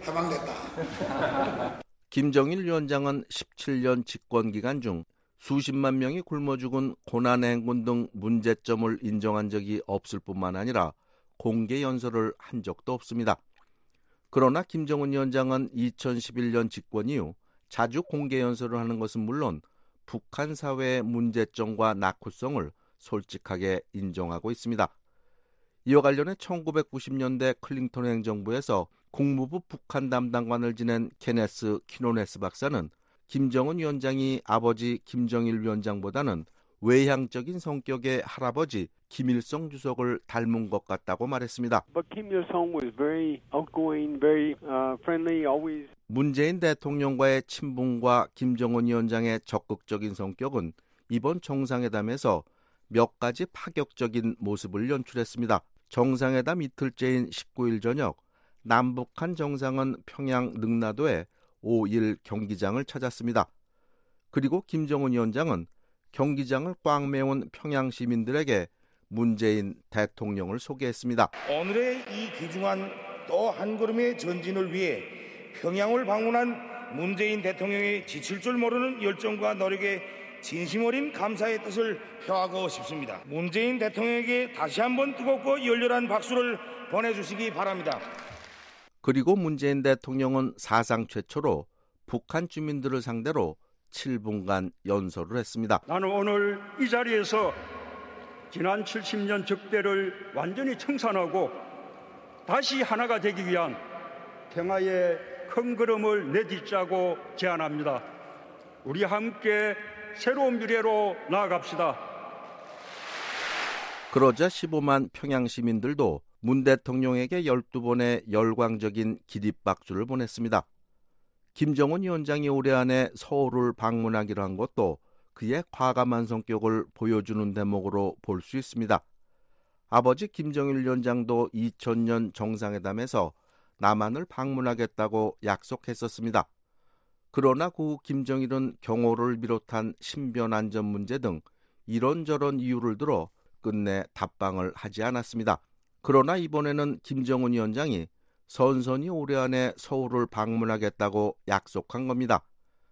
해방됐다. 김정일 위원장은 십칠 년 집권 기간 중 수십만 명이 굶어 죽은 고난의 행군 등 문제점을 인정한 적이 없을 뿐만 아니라 공개 연설을 한 적도 없습니다. 그러나 김정은 위원장은 이천십일 년 집권 이후 자주 공개 연설을 하는 것은 물론 북한 사회의 문제점과 낙후성을 솔직하게 인정하고 있습니다. 이와 관련해 천구백구십 년대 클린턴 행정부에서 국무부 북한 담당관을 지낸 케네스 키노네스 박사는 김정은 위원장이 아버지 김정일 위원장보다는 외향적인 성격의 할아버지 김일성 주석을 닮은 것 같다고 말했습니다. But Kim Il-sung was very outgoing, very uh, friendly, always. 문재인 대통령과의 친분과 김정은 위원장의 적극적인 성격은 이번 정상회담에서 몇 가지 파격적인 모습을 연출했습니다. 정상회담 이틀째인 십구 일 저녁 남북한 정상은 평양 능라도의 오일 경기장을 찾았습니다. 그리고 김정은 위원장은 경기장을 꽉 메운 평양 시민들에게 문재인 대통령을 소개했습니다. 오늘의 이 귀중한 또 한 걸음의 전진을 위해 평양을 방문한 문재인 대통령의 지칠 줄 모르는 열정과 노력에 진심 어린 감사의 뜻을 표하고 싶습니다. 문재인 대통령에게 다시 한번 뜨겁고 열렬한 박수를 보내주시기 바랍니다. 그리고 문재인 대통령은 사상 최초로 북한 주민들을 상대로 칠 분간 연설을 했습니다. 나는 오늘 이 자리에서 지난 칠십 년 적대를 완전히 청산하고 다시 하나가 되기 위한 평화의 큰 걸음을 내딛자고 제안합니다. 우리 함께 새로운 미래로 나아갑시다. 그러자 십오만 평양 시민들도 문 대통령에게 열두 번의 열광적인 기립박수를 보냈습니다. 김정은 위원장이 올해 안에 서울을 방문하기로 한 것도 그의 과감한 성격을 보여주는 대목으로 볼 수 있습니다. 아버지 김정일 위원장도 이천 년 정상회담에서 남한을 방문하겠다고 약속했었습니다. 그러나 그 후 김정일은 경호를 비롯한 신변 안전 문제 등 이런저런 이유를 들어 끝내 답방을 하지 않았습니다. 그러나 이번에는 김정은 위원장이 선선히 올해 안에 서울을 방문하겠다고 약속한 겁니다.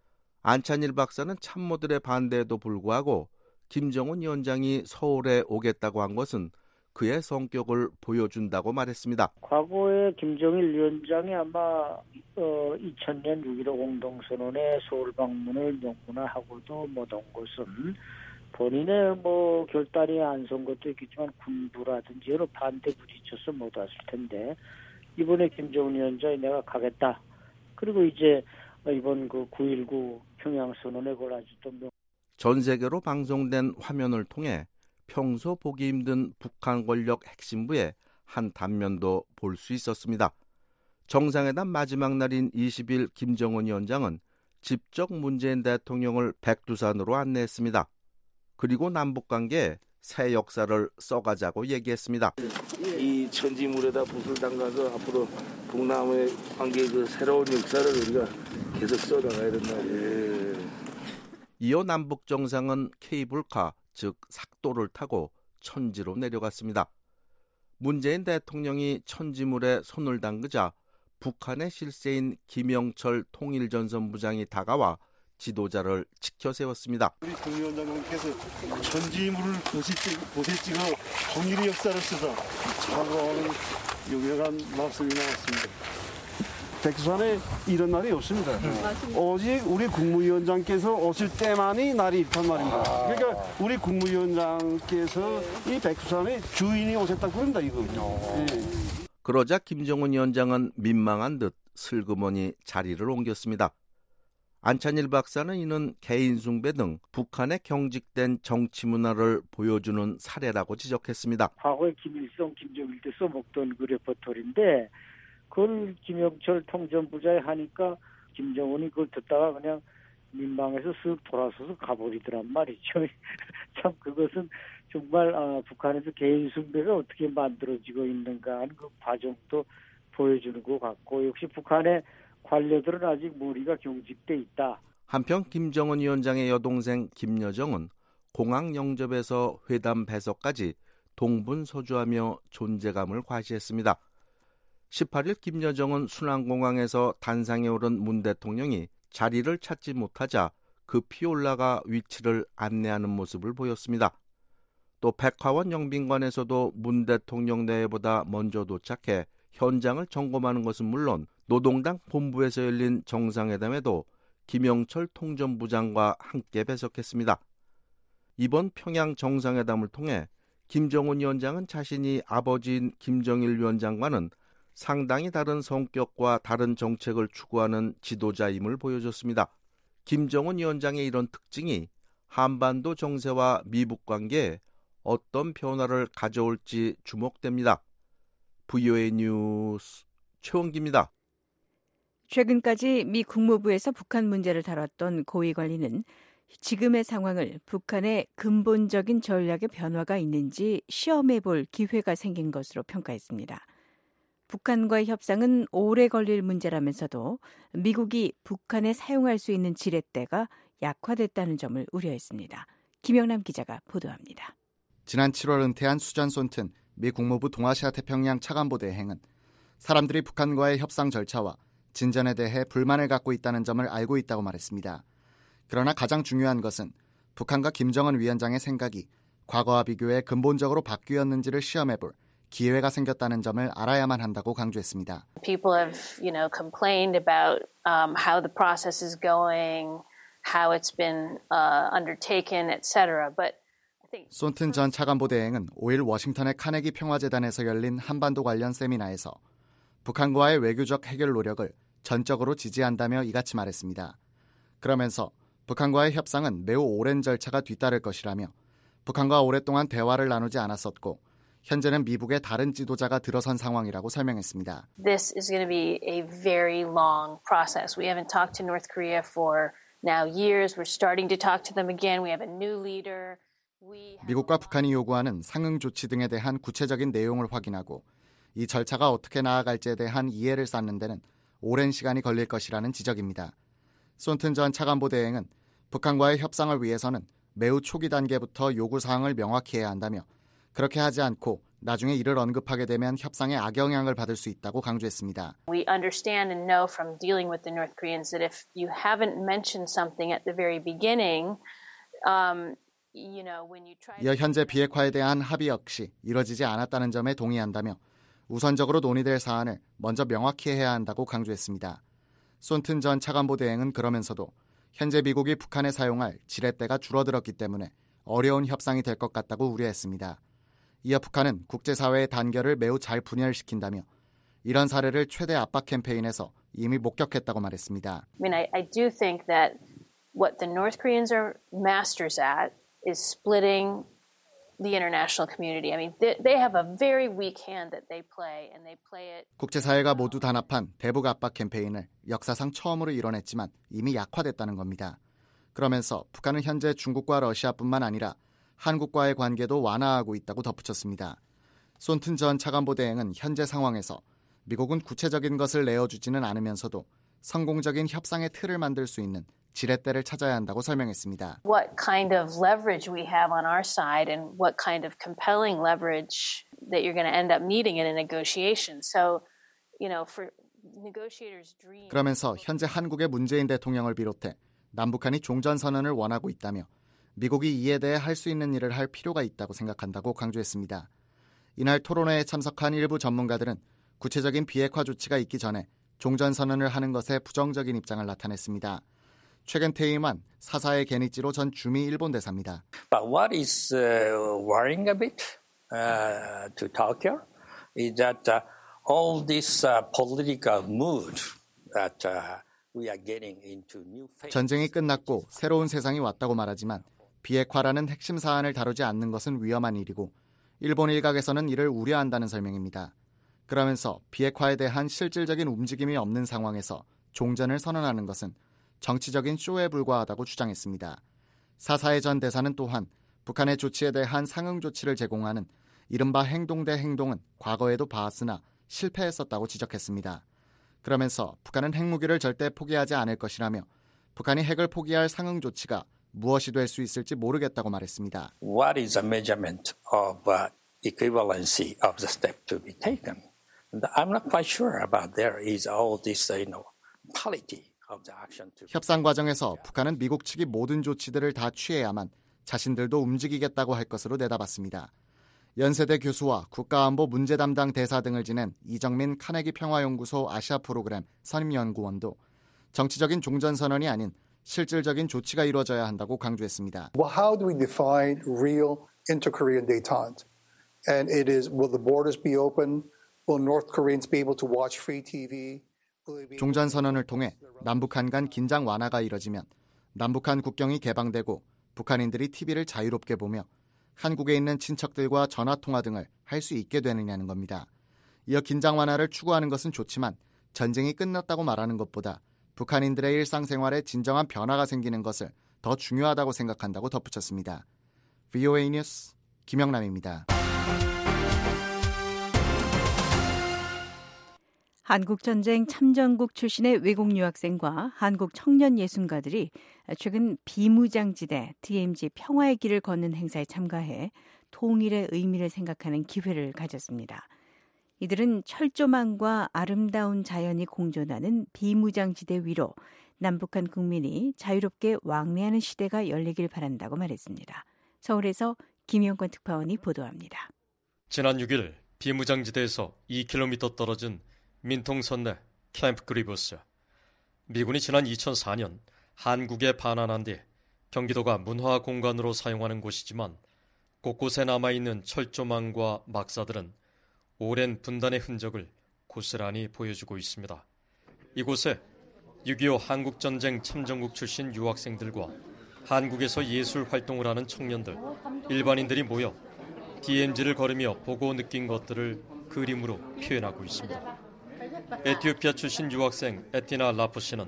안찬일 박사는 참모들의 반대에도 불구하고 김정은 위원장이 서울에 오겠다고 한 것은 그의 성격을 보여준다고 말했습니다. 과거에 김정일 위원장이 아마 어, 이천 년 육점일오 공동선언에 서울 방문을 명문화하고도 못 온 것은 본인의 뭐 결단이 안 선 것도 있겠지만 군부라든지 여러 반대 부딪혀서 못 왔을 텐데 이번에 김정은 위원장이 내가 가겠다. 그리고 이제 이번 그 구일구 평양선언에 그걸 아주 또 명... 전 세계로 방송된 화면을 통해 평소 보기 힘든 북한 권력 핵심부의 한 단면도 볼 수 있었습니다. 정상회담 마지막 날인 이십 일 김정은 위원장은 직접 문재인 대통령을 백두산으로 안내했습니다. 그리고 남북관계에 새 역사를 써가자고 얘기했습니다. 이 천지물에다 붓을 담가서 앞으로 북남의 관계의 그 새로운 역사를 우리가 계속 써나가야 된다. 예. 이어 남북 정상은 케이블카, 즉 삭도를 타고 천지로 내려갔습니다. 문재인 대통령이 천지물에 손을 담그자 북한의 실세인 김영철 통일전선부장이 다가와 지도자를 지켜 세웠습니다. 우리 국위원장님께서 천지물을 곳에 찍어 통일의 역사를 써서 사과하는 유명한 말씀이 나왔습니다. 백두산에 이런 날이 없습니다. 음. 오직 우리 국무위원장께서 오실 때만이 날이 있단 말입니다. 그러니까 우리 국무위원장께서 이 백두산의 주인이 오셨다고 그럽니다. 이거. 네. 그러자 김정은 위원장은 민망한 듯 슬그머니 자리를 옮겼습니다. 안찬일 박사는 이는 개인 숭배 등 북한의 경직된 정치 문화를 보여주는 사례라고 지적했습니다. 과거에 김일성, 김정일 때 써먹던 그 레퍼토리인데 그걸 김영철 통전부장이 하니까 김정은이 그걸 듣다가 그냥 민망해서 쓱 돌아서서 가버리더란 말이죠. 참 그것은 정말 아, 북한에서 개인 숭배가 어떻게 만들어지고 있는가 하는 그 과정도 보여주는 것 같고 역시 북한의 관료들은 아직 머리가 경직돼 있다. 한편 김정은 위원장의 여동생 김여정은 공항 영접에서 회담 배석까지 동분서주하며 존재감을 과시했습니다. 십팔 일 김여정은 순안공항에서 단상에 오른 문 대통령이 자리를 찾지 못하자 급히 올라가 위치를 안내하는 모습을 보였습니다. 또 백화원 영빈관에서도 문 대통령 내외보다 먼저 도착해 현장을 점검하는 것은 물론 노동당 본부에서 열린 정상회담에도 김영철 통전부장과 함께 배석했습니다. 이번 평양 정상회담을 통해 김정은 위원장은 자신이 아버지인 김정일 위원장과는 상당히 다른 성격과 다른 정책을 추구하는 지도자임을 보여줬습니다. 김정은 위원장의 이런 특징이 한반도 정세와 미북 관계에 어떤 변화를 가져올지 주목됩니다. 브이오에이 뉴스 최원기입니다. 최근까지 미 국무부에서 북한 문제를 다뤘던 고위 관리는 지금의 상황을 북한의 근본적인 전략의 변화가 있는지 시험해 볼 기회가 생긴 것으로 평가했습니다. 북한과의 협상은 오래 걸릴 문제라면서도 미국이 북한에 사용할 수 있는 지렛대가 약화됐다는 점을 우려했습니다. 김영남 기자가 보도합니다. 지난 칠월 은퇴한 수잔 손튼 미 국무부 동아시아 태평양 차관보 대행은 사람들이 북한과의 협상 절차와 진전에 대해 불만을 갖고 있다는 점을 알고 있다고 말했습니다. 그러나 가장 중요한 것은 북한과 김정은 위원장의 생각이 과거와 비교해 근본적으로 바뀌었는지를 시험해볼 기회가 생겼다는 점을 알아야만 한다고 강조했습니다. People have, you know, complained about um, how the process is going, how it's been uh, undertaken, et cetera. But 손튼 전 차관보 대행은 오일 워싱턴의 카네기 평화재단에서 열린 한반도 관련 세미나에서 북한과의 외교적 해결 노력을 전적으로 지지한다며 이같이 말했습니다. 그러면서 북한과의 협상은 매우 오랜 절차가 뒤따를 것이라며 북한과 오랫동안 대화를 나누지 않았었고 현재는 미국의 다른 지도자가 들어선 상황이라고 설명했습니다. This is going to be a very long process. We haven't talked to North Korea for now years. We're starting to talk to them again. We have a new leader. 미국과 북한이 요구하는 상응 조치 등에 대한 구체적인 내용을 확인하고 이 절차가 어떻게 나아갈지에 대한 이해를 쌓는 데는 오랜 시간이 걸릴 것이라는 지적입니다. 손튼 전 차관보 대행은 북한과의 협상을 위해서는 매우 초기 단계부터 요구사항을 명확히 해야 한다며 그렇게 하지 않고 나중에 이를 언급하게 되면 협상에 악영향을 받을 수 있다고 강조했습니다. We understand and know from dealing with the North Koreans that if you haven't mentioned something at the very beginning, um, 이어 현재 비핵화에 대한 합의 역시 이뤄지지 않았다는 점에 동의한다며 우선적으로 논의될 사안을 먼저 명확히 해야 한다고 강조했습니다. 손튼 전 차관보 대행은 그러면서도 현재 미국이 북한에 사용할 지렛대가 줄어들었기 때문에 어려운 협상이 될 것 같다고 우려했습니다. 이어 북한은 국제사회의 단결을 매우 잘 분열시킨다며 이런 사례를 최대 압박 캠페인에서 이미 목격했다고 말했습니다. I mean, I, I do think that what the North Koreans are masters at is splitting the international community. I mean, they, they have a very weak hand that they play, and they play it. 국제사회가 모두 단합한 대북 압박 캠페인을 역사상 처음으로 이뤄냈지만 이미 약화됐다는 겁니다. 그러면서 북한은 현재 중국과 러시아뿐만 아니라 한국과의 관계도 완화하고 있다고 덧붙였습니다. 손튼 전 차관보 대행은 현재 상황에서 미국은 구체적인 것을 내어주지는 않으면서도 성공적인 협상의 틀을 만들 수 있는 지렛대를 찾아야 한다고 설명했습니다. What kind of leverage we have on our side and what kind of compelling leverage that you're going to end up needing in a negotiation. So, you know, for negotiators' dream. 그러면서 현재 한국의 문재인 대통령을 비롯해 남북한이 종전선언을 원하고 있다며 미국이 이에 대해 할 수 있는 일을 할 필요가 있다고 생각한다고 강조했습니다. 이날 토론회에 참석한 일부 전문가들은 구체적인 비핵화 조치가 있기 전에 종전선언을 하는 것에 부정적인 입장을 나타냈습니다. 최근 퇴임한 사사의 게니치로 전 주미 일본 대사입니다. But what is uh, worrying a bit uh, to Tokyo is that uh, all this uh, political mood that uh, we are getting into new phase. 전쟁이 끝났고 새로운 세상이 왔다고 말하지만 비핵화라는 핵심 사안을 다루지 않는 것은 위험한 일이고 일본 일각에서는 이를 우려한다는 설명입니다. 그러면서 비핵화에 대한 실질적인 움직임이 없는 상황에서 종전을 선언하는 것은 정치적인 쇼에 불과하다고 주장했습니다. 사사의 전 대사는 또한 북한의 조치에 대한 상응 조치를 제공하는 이른바 행동 대 행동은 과거에도 봐왔으나 실패했었다고 지적했습니다. 그러면서 북한은 핵무기를 절대 포기하지 않을 것이라며 북한이 핵을 포기할 상응 조치가 무엇이 될 수 있을지 모르겠다고 말했습니다. What is a measurement of uh, equivalency of the step to be taken? And I'm not quite sure about there is all this, you know, quality. 협상 과정에서 북한은 미국 측이 모든 조치들을 다 취해야만 자신들도 움직이겠다고 할 것으로 내다봤습니다. 연세대 교수와 국가안보 문제 담당 대사 등을 지낸 이정민 카네기 평화연구소 아시아 프로그램 선임연구원도 정치적인 종전선언이 아닌 실질적인 조치가 이루어져야 한다고 강조했습니다. Well, how do we define real inter-Korean détente? And it is, will the borders be open? Will North Koreans be able to watch free 티비? 종전선언을 통해 남북한 간 긴장 완화가 이뤄지면 남북한 국경이 개방되고 북한인들이 티비를 자유롭게 보며 한국에 있는 친척들과 전화통화 등을 할 수 있게 되느냐는 겁니다. 이어 긴장 완화를 추구하는 것은 좋지만 전쟁이 끝났다고 말하는 것보다 북한인들의 일상생활에 진정한 변화가 생기는 것을 더 중요하다고 생각한다고 덧붙였습니다. 브이오에이 뉴스 김영남입니다. 한국전쟁 참전국 출신의 외국 유학생과 한국 청년 예술가들이 최근 비무장지대 디엠지 평화의 길을 걷는 행사에 참가해 통일의 의미를 생각하는 기회를 가졌습니다. 이들은 철조망과 아름다운 자연이 공존하는 비무장지대 위로 남북한 국민이 자유롭게 왕래하는 시대가 열리길 바란다고 말했습니다. 서울에서 김영권 특파원이 보도합니다. 지난 육 일 비무장지대에서 이 킬로미터 떨어진 민통선 내 캠프 그리버스. 미군이 지난 이천사 년 한국에 반환한 뒤 경기도가 문화 공간으로 사용하는 곳이지만 곳곳에 남아있는 철조망과 막사들은 오랜 분단의 흔적을 고스란히 보여주고 있습니다. 이곳에 육이오 한국전쟁 참전국 출신 유학생들과 한국에서 예술 활동을 하는 청년들, 일반인들이 모여 디엠지를 걸으며 보고 느낀 것들을 그림으로 표현하고 있습니다. 에티오피아 출신 유학생 에티나 라포 씨는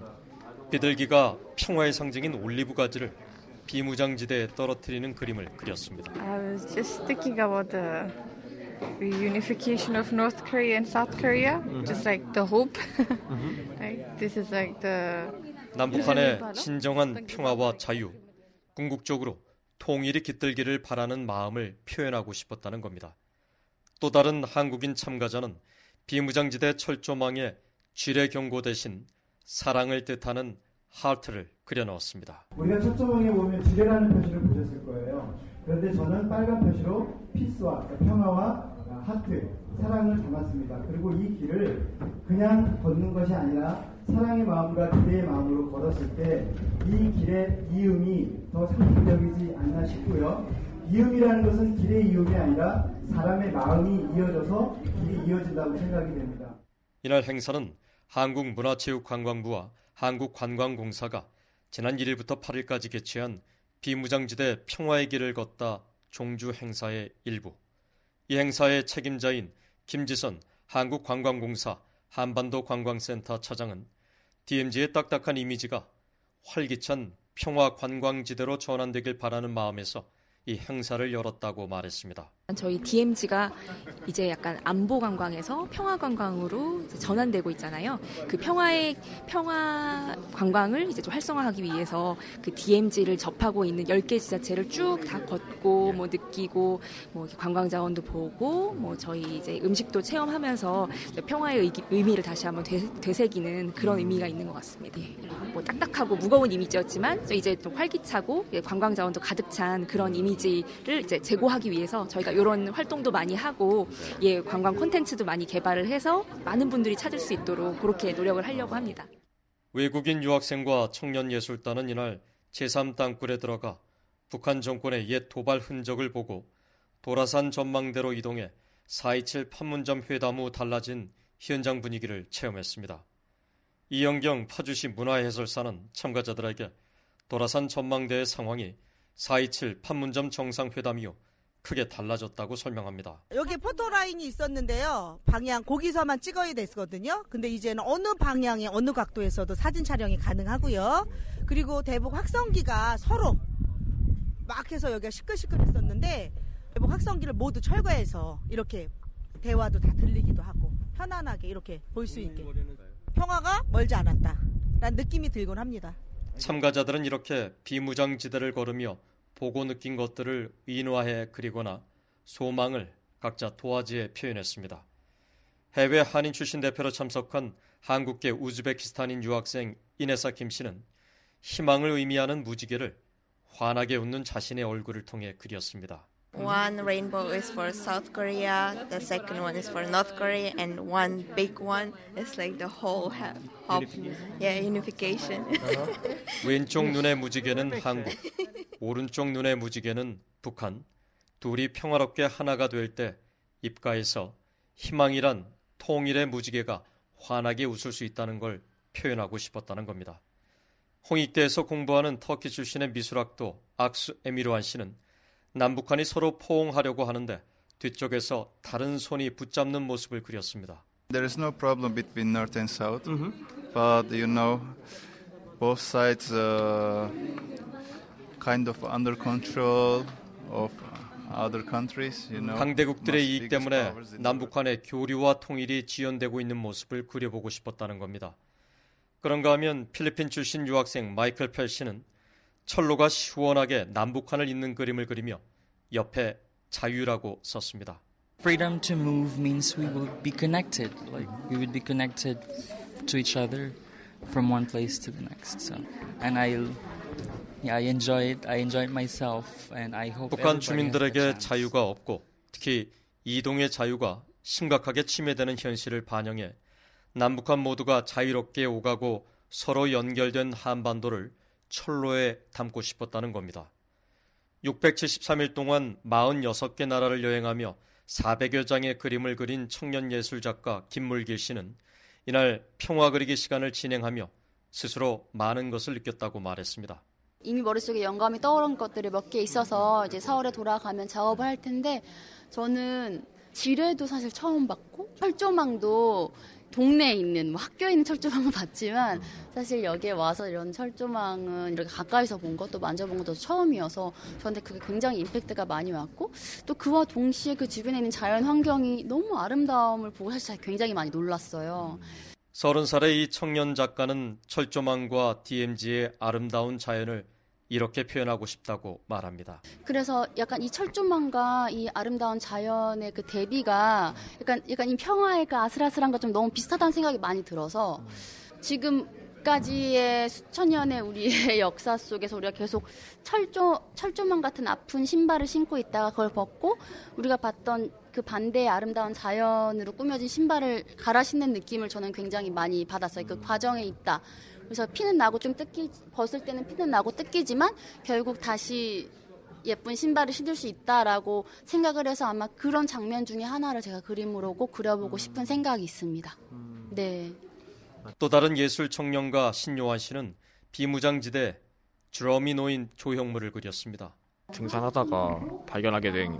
비둘기가 평화의 상징인 올리브 가지를 비무장지대에 떨어뜨리는 그림을 그렸습니다. I was just thinking about the reunification of North Korea and South Korea, mm-hmm. just like the hope. mm-hmm. Like this is like the 남북한의 진정한 평화와 자유, 궁극적으로 통일이 깃들기를 바라는 마음을 표현하고 싶었다는 겁니다. 또 다른 한국인 참가자는 비무장지대 철조망에 쥐레 경고 대신 사랑을 뜻하는 하트를 그려넣었습니다. 우리가 철조망에 보면 쥐레라는 표시를 보셨을 거예요. 그런데 저는 빨간 표시로 피스와 평화와 하트, 사랑을 담았습니다. 그리고 이 길을 그냥 걷는 것이 아니라 사랑의 마음과 기대의 마음으로 걸었을 때 이 길의 이음이 더 상징적이지 않나 싶고요. 이음이라는 것은 길의 이음이 아니라 사람의 마음이 이어져서 길이 이어진다고 생각이 됩니다. 이날 행사는 한국문화체육관광부와 한국관광공사가 지난 일 일부터 팔 일까지 개최한 비무장지대 평화의 길을 걷다 종주 행사의 일부. 이 행사의 책임자인 김지선 한국관광공사 한반도관광센터 차장은 디엠지의 딱딱한 이미지가 활기찬 평화관광지대로 전환되길 바라는 마음에서 이 행사를 열었다고 말했습니다. 저희 디엠지가 이제 약간 안보 관광에서 평화 관광으로 전환되고 있잖아요. 그 평화의 평화 관광을 이제 좀 활성화하기 위해서 그 디엠지를 접하고 있는 열 개 지자체를 쭉 다 걷고 뭐 느끼고 뭐 관광 자원도 보고 뭐 저희 이제 음식도 체험하면서 평화의 의미를 다시 한번 되, 되새기는 그런 의미가 있는 것 같습니다. 뭐 딱딱하고 무거운 이미지였지만 이제 좀 활기차고 관광 자원도 가득 찬 그런 이미지를 이제 제고하기 위해서 저희가 이런 활동도 많이 하고 예, 관광 콘텐츠도 많이 개발을 해서 많은 분들이 찾을 수 있도록 그렇게 노력을 하려고 합니다. 외국인 유학생과 청년 예술단은 이날 제삼 땅굴에 들어가 북한 정권의 옛 도발 흔적을 보고 도라산 전망대로 이동해 사 이칠 판문점 회담 후 달라진 현장 분위기를 체험했습니다. 이영경 파주시 문화해설사는 참가자들에게 도라산 전망대의 상황이 사 이칠 판문점 정상회담 이후 크게 달라졌다고 설명합니다. 여기 포토라인이 있었는데요. 방향 거기서만 찍어야 됐거든요. 근데 이제는 어느 방향에 어느 각도에서도 사진 촬영이 가능하고요. 그리고 대북 확성기가 서로 막 해서 여기가 시끌시끌했었는데 대북 확성기를 모두 철거해서 이렇게 대화도 다 들리기도 하고 편안하게 이렇게 볼 수 있게 평화가 멀지 않았다 라는 느낌이 들곤 합니다. 참가자들은 이렇게 비무장지대를 걸으며 보고 느낀 것들을 인화해 그리거나 소망을 각자 도화지에 표현했습니다. 해외 한인 출신 대표로 참석한 한국계 우즈베키스탄인 유학생 이네사 김 씨는 희망을 의미하는 무지개를 환하게 웃는 자신의 얼굴을 통해 그렸습니다. One rainbow is for South Korea, the second one is for North Korea, and one big one is like the whole of yeah, unification. 왼쪽 눈의 무지개는 한국, 오른쪽 눈의 무지개는 북한. 둘이 평화롭게 하나가 될 때 입가에서 희망이란 통일의 무지개가 환하게 웃을 수 있다는 걸 표현하고 싶었다는 겁니다. 홍익대에서 공부하는 터키 출신의 미술학도 악수 에미르완 씨는 남북한이 서로 포옹하려고 하는데 뒤쪽에서 다른 손이 붙잡는 모습을 그렸습니다. There is no problem between North and South, mm-hmm. but you know, both sides uh, kind of under control of other countries. You know, 강대국들의 이익 때문에 남북한의 교류와 통일이 지연되고 있는 모습을 그려보고 싶었다는 겁니다. 그런가 하면 필리핀 출신 유학생 마이클 펠 씨는 철로가 시원하게 남북한을 잇는 그림을 그리며 옆에 자유라고 썼습니다. Freedom to move means we will be connected. Like we would be connected to each other from one place to the next. So, and I, yeah, I enjoy it. I enjoy it myself, and I hope. 북한 주민들에게 자유가 없고 특히 이동의 자유가 심각하게 침해되는 현실을 반영해 남북한 모두가 자유롭게 오가고 서로 연결된 한반도를 철로에 담고 싶었다는 겁니다. 육백칠십삼 일 동안 사십육 개 나라를 여행하며 사백여 장의 그림을 그린 청년 예술작가 김물길 씨는 이날 평화 그리기 시간을 진행하며 스스로 많은 것을 느꼈다고 말했습니다. 이미 머릿속에 영감이 떠오른 것들이 몇 개 있어서 이제 서울에 돌아가면 작업을 할 텐데 저는 지뢰도 사실 처음 봤고 철조망도 동네에 있는 뭐 학교에 있는 철조망은 봤지만 사실 여기에 와서 이런 철조망은 이렇게 가까이서 본 것도 만져본 것도 처음이어서 저한테 그게 굉장히 임팩트가 많이 왔고 또 그와 동시에 그 주변에 있는 자연 환경이 너무 아름다움을 보고 사실 굉장히 많이 놀랐어요. 서른 살의 이 청년 작가는 철조망과 디엠지의 아름다운 자연을 이렇게 표현하고 싶다고 말합니다. 그래서 약간 이 철조망과 이 아름다운 자연의 그 대비가 약간, 약간 이 평화의 그 아슬아슬한 것 좀 너무 비슷하다는 생각이 많이 들어서 지금까지의 수천 년의 우리의 역사 속에서 우리가 계속 철조, 철조망 같은 아픈 신발을 신고 있다가 그걸 벗고 우리가 봤던 그 반대의 아름다운 자연으로 꾸며진 신발을 갈아 신는 느낌을 저는 굉장히 많이 받았어요. 그 과정에 있다. 그래서 피는 나고 좀 뜯기, 벗을 때는 피는 나고 뜯기지만 결국 다시 예쁜 신발을 신을 수 있다라고 생각을 해서 아마 그런 장면 중에 하나를 제가 그림으로 꼭 그려보고 싶은 생각이 있습니다. 네. 또 다른 예술 청년가 신요한 씨는 비무장지대 드럼이 놓인 조형물을 그렸습니다. 등산하다가 발견하게 된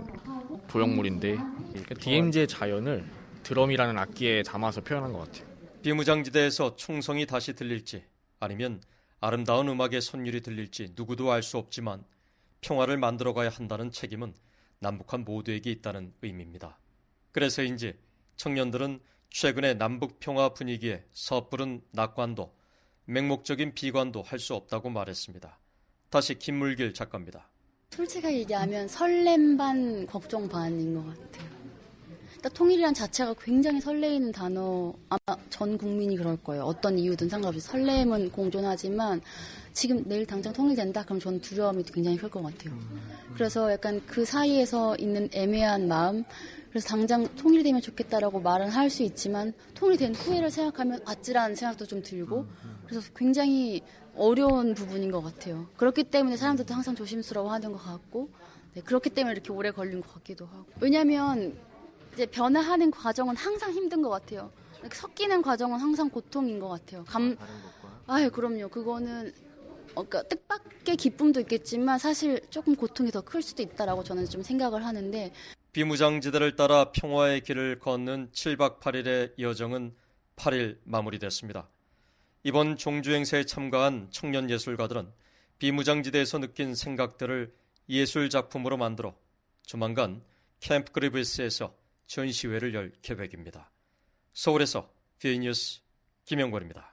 조형물인데 디엠지의 자연을 드럼이라는 악기에 담아서 표현한 것 같아요. 비무장지대에서 총성이 다시 들릴지 아니면 아름다운 음악의 선율이 들릴지 누구도 알 수 없지만 평화를 만들어가야 한다는 책임은 남북한 모두에게 있다는 의미입니다. 그래서인지 청년들은 최근의 남북 평화 분위기에 섣부른 낙관도 맹목적인 비관도 할 수 없다고 말했습니다. 다시 김물길 작가입니다. 솔직하게 얘기하면 설렘 반 걱정 반인 것 같아요. 통일이란 자체가 굉장히 설레이는 단어, 아마 전 국민이 그럴 거예요. 어떤 이유든 상관없이 설렘은 공존하지만 지금 내일 당장 통일된다? 그럼 저는 두려움이 굉장히 클 것 같아요. 그래서 약간 그 사이에서 있는 애매한 마음, 그래서 당장 통일되면 좋겠다라고 말은 할 수 있지만 통일된 후회를 생각하면 아찔한 생각도 좀 들고 그래서 굉장히 어려운 부분인 것 같아요. 그렇기 때문에 사람들도 항상 조심스러워하는 것 같고 네, 그렇기 때문에 이렇게 오래 걸린 것 같기도 하고 왜냐하면 이제 변화하는 과정은 항상 힘든 것 같아요. 섞이는 과정은 항상 고통인 것 같아요. 감, 아유 그럼요. 그거는 어, 그러니까 뜻밖의 기쁨도 있겠지만 사실 조금 고통이 더 클 수도 있다라고 저는 좀 생각을 하는데 비무장지대를 따라 평화의 길을 걷는 칠박 팔일의 여정은 팔 일 마무리됐습니다. 이번 종주행사에 참가한 청년 예술가들은 비무장지대에서 느낀 생각들을 예술 작품으로 만들어 조만간 캠프 그리브스에서 전시회를 열 계획입니다. 서울에서 비에이 뉴스 김영권입니다.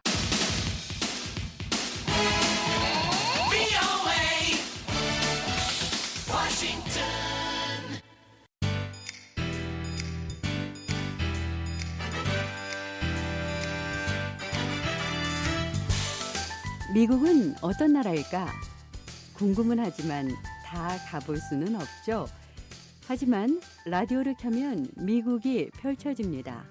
미국은 어떤 나라일까? 궁금은 하지만 다 가볼 수는 없죠. 하지만 라디오를 켜면 미국이 펼쳐집니다.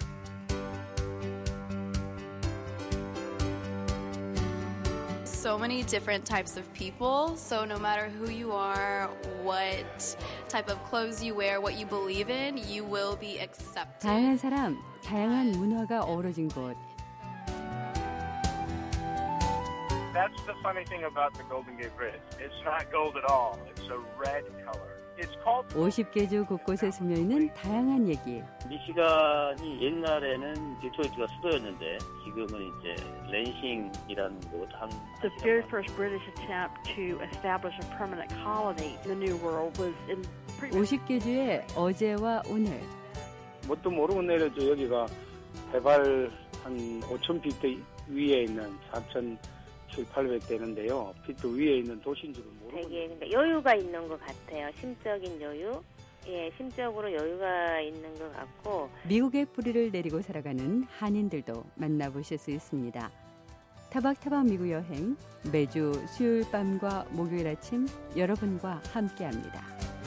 So many different types of people. So no matter who you are, what type of clothes you wear, what you believe in, you will be accepted. 다양한 사람, 다양한 문화가 어우러진 곳. That's the funny thing about the Golden Gate Bridge. It's not gold at all. It's a red color. It's called. 오십 개 주 곳곳에 스며 있는 다양한 얘기. 미시간이 옛날에는 디트로이트가 수도였는데 지금은 이제 랜싱이라는 곳 한. The very first British attempt to establish a permanent colony in the New World was in. 오십 개 주의 어제와 오늘. 뭣도 모르고 내려줘. 여기가 해발 한 오천 피트 위에 있는 사천칠백팔백 되는데요. 피트 위에 있는 도시인 줄은 모르고. 되게 그러니까 여유가 있는 것 같아요. 심적인 여유. 예, 심적으로 여유가 있는 것 같고. 미국의 뿌리를 내리고 살아가는 한인들도 만나보실 수 있습니다. 타박타박 미국 여행 매주 수요일 밤과 목요일 아침 여러분과 함께합니다.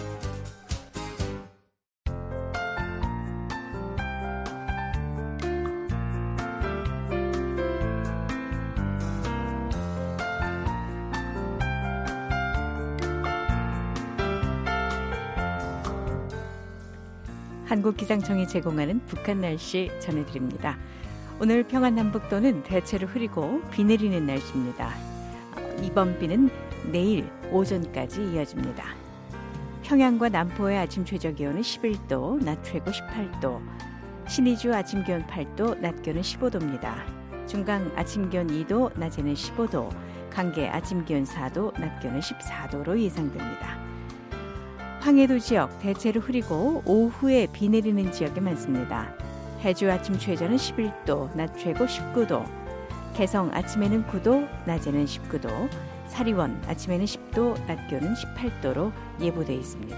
한국기상청이 제공하는 북한 날씨 전해드립니다. 오늘 평안남북도는 대체로 흐리고 비 내리는 날씨입니다. 이번 비는 내일 오전까지 이어집니다. 평양과 남포의 아침 최저기온은 십일 도, 낮 최고 십팔 도, 신의주 아침 기온 팔 도, 낮 기온은 십오 도입니다. 중강 아침 기온 이 도, 낮에는 십오 도, 강계 아침 기온 사 도, 낮 기온은 십사 도로 예상됩니다. 황해도 지역 대체로 흐리고 오후에 비 내리는 지역이 많습니다. 해주 아침 최저는 십일 도, 낮 최고 십구 도, 개성 아침에는 구 도, 낮에는 십구 도, 사리원 아침에는 십 도, 낮 기온은 십팔 도로 예보되어 있습니다.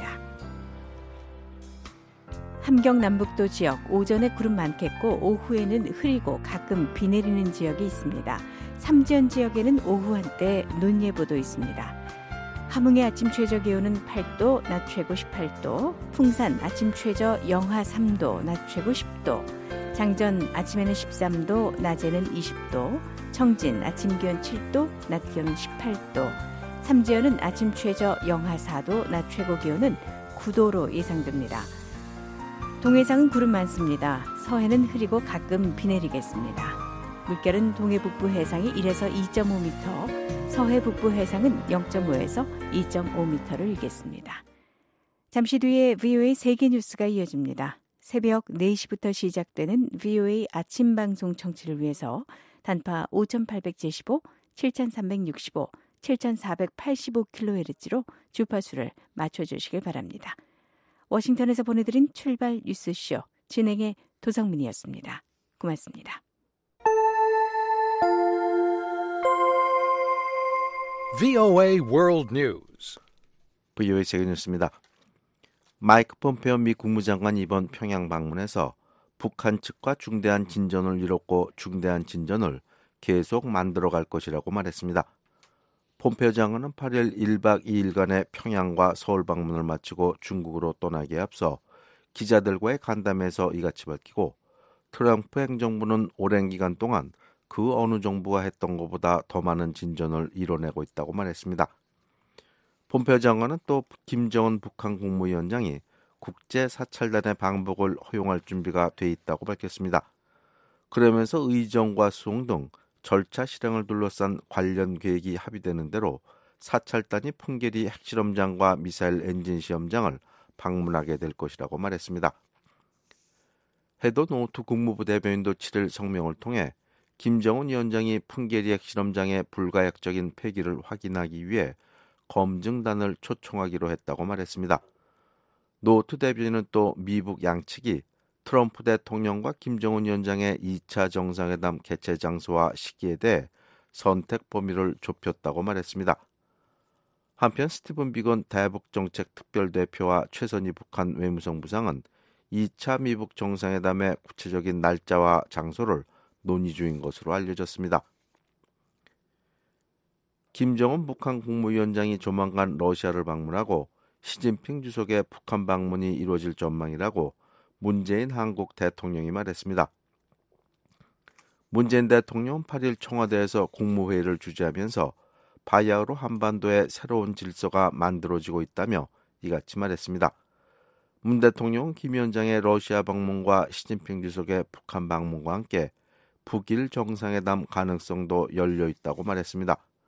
함경 남북도 지역 오전에 구름 많겠고 오후에는 흐리고 가끔 비 내리는 지역이 있습니다. 삼지연 지역에는 오후 한때 눈 예보도 있습니다. 함흥의 아침 최저 기온은 팔 도, 낮 최고 십팔 도, 풍산 아침 최저 영하 삼 도, 낮 최고 십 도, 장전 아침에는 십삼 도, 낮에는 이십 도, 청진 아침 기온 칠 도, 낮 기온은 십팔 도, 삼지연은 아침 최저 영하 사 도, 낮 최고 기온은 구 도로 예상됩니다. 동해상은 구름 많습니다. 서해는 흐리고 가끔 비 내리겠습니다. 물결은 동해 북부 해상이 일에서 이 점 오 미터, 서해 북부 해상은 영 점 오에서 이 점 오 미터를 일겠습니다. 잠시 뒤에 브이오에이 세계 뉴스가 이어집니다. 새벽 네 시부터 시작되는 브이오에이 아침 방송 청취를 위해서 단파 오천팔백칠십오, 칠천삼백육십오, 칠천사백팔십오 킬로헤르츠로 주파수를 맞춰주시길 바랍니다. 워싱턴에서 보내드린 출발 뉴스쇼 진행의 도성민이었습니다. 고맙습니다. 브이오에이 World News. 브이오에이 세계 뉴스입니다. 마이크 폼페오 미 국무장관이 이번 평양 방문에서 북한 측과 중대한 진전을 이뤘고 중대한 진전을 계속 만들어갈 것이라고 말했습니다. 폼페오 장관은 팔 일 일 박 이 일간의 평양과 서울 방문을 마치고 중국으로 떠나기에 앞서 기자들과의 간담회에서 이같이 밝히고 트럼프 행정부는 오랜 기간 동안 그 어느 정부가 했던 것보다 더 많은 진전을 이뤄내고 있다고 말했습니다. 폼페오 장관은 또 김정은 북한 국무위원장이 국제사찰단의 방북을 허용할 준비가 돼 있다고 밝혔습니다. 그러면서 의정과 수송 등 절차 실행을 둘러싼 관련 계획이 합의되는 대로 사찰단이 풍계리 핵실험장과 미사일 엔진 시험장을 방문하게 될 것이라고 말했습니다. 해도 노트 국무부 대변인도 칠 일 성명을 통해 김정은 위원장이 풍계리 핵실험장의 불가역적인 폐기를 확인하기 위해 검증단을 초청하기로 했다고 말했습니다. 노트 대변인은 또 미북 양측이 트럼프 대통령과 김정은 위원장의 이 차 정상회담 개최 장소와 시기에 대해 선택 범위를 좁혔다고 말했습니다. 한편 스티븐 비건 대북정책 특별대표와 최선희 북한 외무성 부상은 이 차 미북 정상회담의 구체적인 날짜와 장소를 논의 중인 것으로 알려졌습니다. 김정은 북한 국무위원장이 조만간 러시아를 방문하고 시진핑 주석의 북한 방문이 이루어질 전망이라고 문재인 한국 대통령이 말했습니다. 문재인 대통령은 팔 일 청와대에서 국무회의를 주재하면서 바야흐로 한반도에 새로운 질서가 만들어지고 있다며 이같이 말했습니다. 문 대통령은 김 위원장의 러시아 방문과 시진핑 주석의 북한 방문과 함께 북일 정상회담 가능성도 열려 있다고 말했습니다.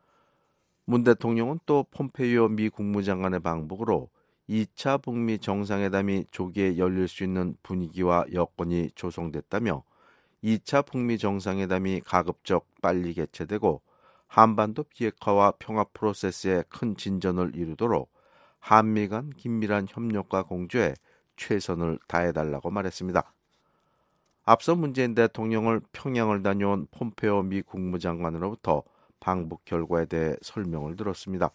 문 대통령은 또 폼페이오 미 국무장관의 방북으로 이 차 북미 정상회담이 조기에 열릴 수 있는 분위기와 여건이 조성됐다며 이 차 북미 정상회담이 가급적 빨리 개최되고 한반도 비핵화와 평화 프로세스에 큰 진전을 이루도록 한미 간 긴밀한 협력과 공조에 최선을 다해달라고 말했습니다. 앞서 문재인 대통령을 평양을 다녀온 폼페이오 미 국무장관으로부터 방북 결과에 대해 설명을 들었습니다.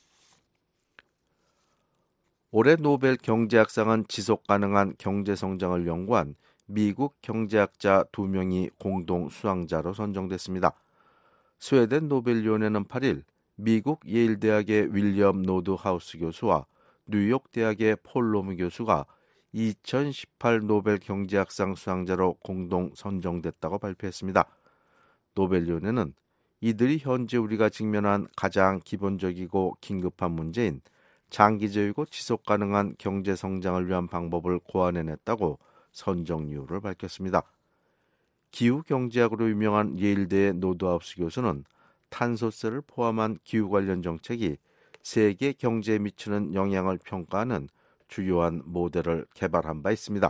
올해 노벨 경제학상은 지속가능한 경제성장을 연구한 미국 경제학자 두 명이 공동 수상자로 선정됐습니다. 스웨덴 노벨위원회는 팔 일 미국 예일대학의 윌리엄 노드하우스 교수와 뉴욕 대학의 폴 로무 교수가 이천십팔 노벨 경제학상 수상자로 공동 선정됐다고 발표했습니다. 노벨위원회는 이들이 현재 우리가 직면한 가장 기본적이고 긴급한 문제인 장기적이고 지속가능한 경제성장을 위한 방법을 고안해냈다고 선정 이유를 밝혔습니다. 기후경제학으로 유명한 예일대의 노드하우스 교수는 탄소세를 포함한 기후 관련 정책이 세계 경제에 미치는 영향을 평가하는 주요한 모델을 개발한 바 있습니다.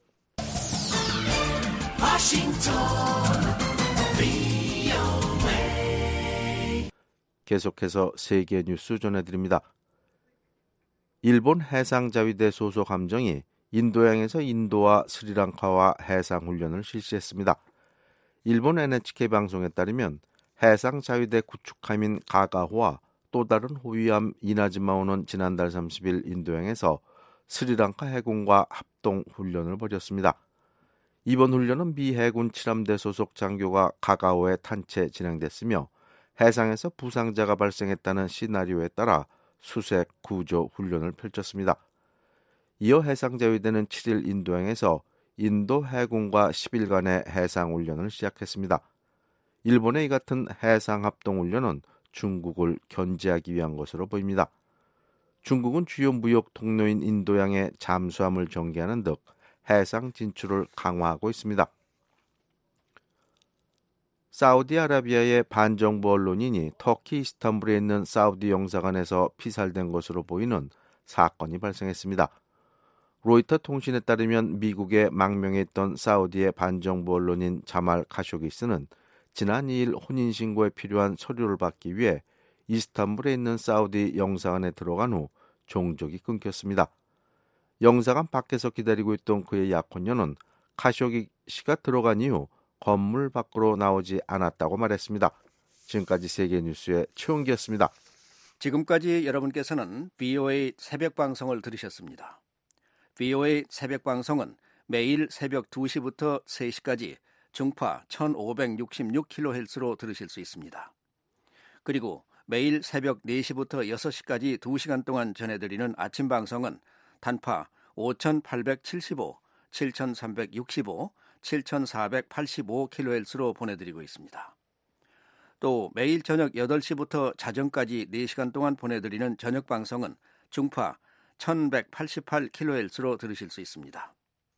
계속해서 세계 뉴스 전해드립니다. 일본 해상자위대 소속 함정이 인도양에서 인도와 스리랑카와 해상훈련을 실시했습니다. 일본 엔에이치케이 방송에 따르면 해상자위대 구축함인 가가호와 또 다른 호위함 이나즈마호는 지난달 삼십 일 인도양에서 스리랑카 해군과 합동훈련을 벌였습니다. 이번 훈련은 미 해군 칠함대 소속 장교가 가가호에 탄채 진행됐으며 해상에서 부상자가 발생했다는 시나리오에 따라 수색 구조 훈련을 펼쳤습니다. 이어 해상자위대는 칠 일 인도양에서 인도 해군과 십 일간의 해상훈련을 시작했습니다. 일본의 이 같은 해상합동훈련은 중국을 견제하기 위한 것으로 보입니다. 중국은 주요 무역 통로인 인도양의 잠수함을 전개하는 등 해상 진출을 강화하고 있습니다. 사우디아라비아의 반정부 언론인이 터키 이스탄불에 있는 사우디 영사관에서 피살된 것으로 보이는 사건이 발생했습니다. 로이터 통신에 따르면 미국에 망명해 있던 사우디의 반정부 언론인 자말 카쇼기스는 지난 이 일 혼인신고에 필요한 서류를 받기 위해 이스탄불에 있는 사우디 영사관에 들어간 후 종족이 끊겼습니다. 영사관 밖에서 기다리고 있던 그의 약혼녀는 카쇼기 씨가 들어간 이후 건물 밖으로 나오지 않았다고 말했습니다. 지금까지 세계뉴스의 최원기였습니다. 지금까지 여러분께서는 브이오에이 새벽방송을 들으셨습니다. 브이오에이 새벽방송은 매일 새벽 두 시부터 세 시까지 중파 천오백육십육 킬로헤르츠로 들으실 수 있습니다. 그리고 매일 새벽 네 시부터 여섯 시까지 두 시간 동안 전해드리는 아침 방송은 단파 오천팔백칠십오, 칠천삼백육십오, 칠천사백팔십오 킬로헤르츠로 보내드리고 있습니다. 또 매일 저녁 여덟 시부터 자정까지 네 시간 동안 보내드리는 저녁 방송은 중파 천백팔십팔 킬로헤르츠로 들으실 수 있습니다.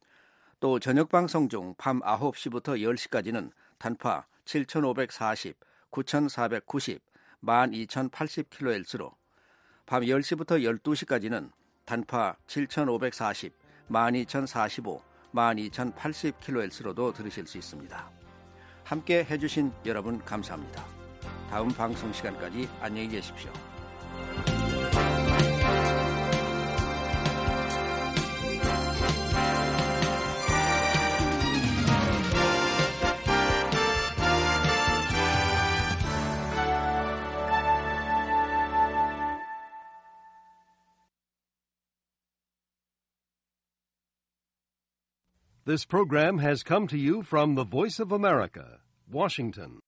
또 저녁 방송 중 밤 아홉 시부터 열 시까지는 단파 칠천오백사십, 구천사백구십, 만 이천팔십 킬로헤르츠로, 밤 열 시부터 열두 시까지는 단파 칠천오백사십, 만 이천사십오, 만 이천팔십 킬로헤르츠로도 들으실 수 있습니다. 함께 해주신 여러분 감사합니다. 다음 방송 시간까지 안녕히 계십시오. This program has come to you from the Voice of America, Washington.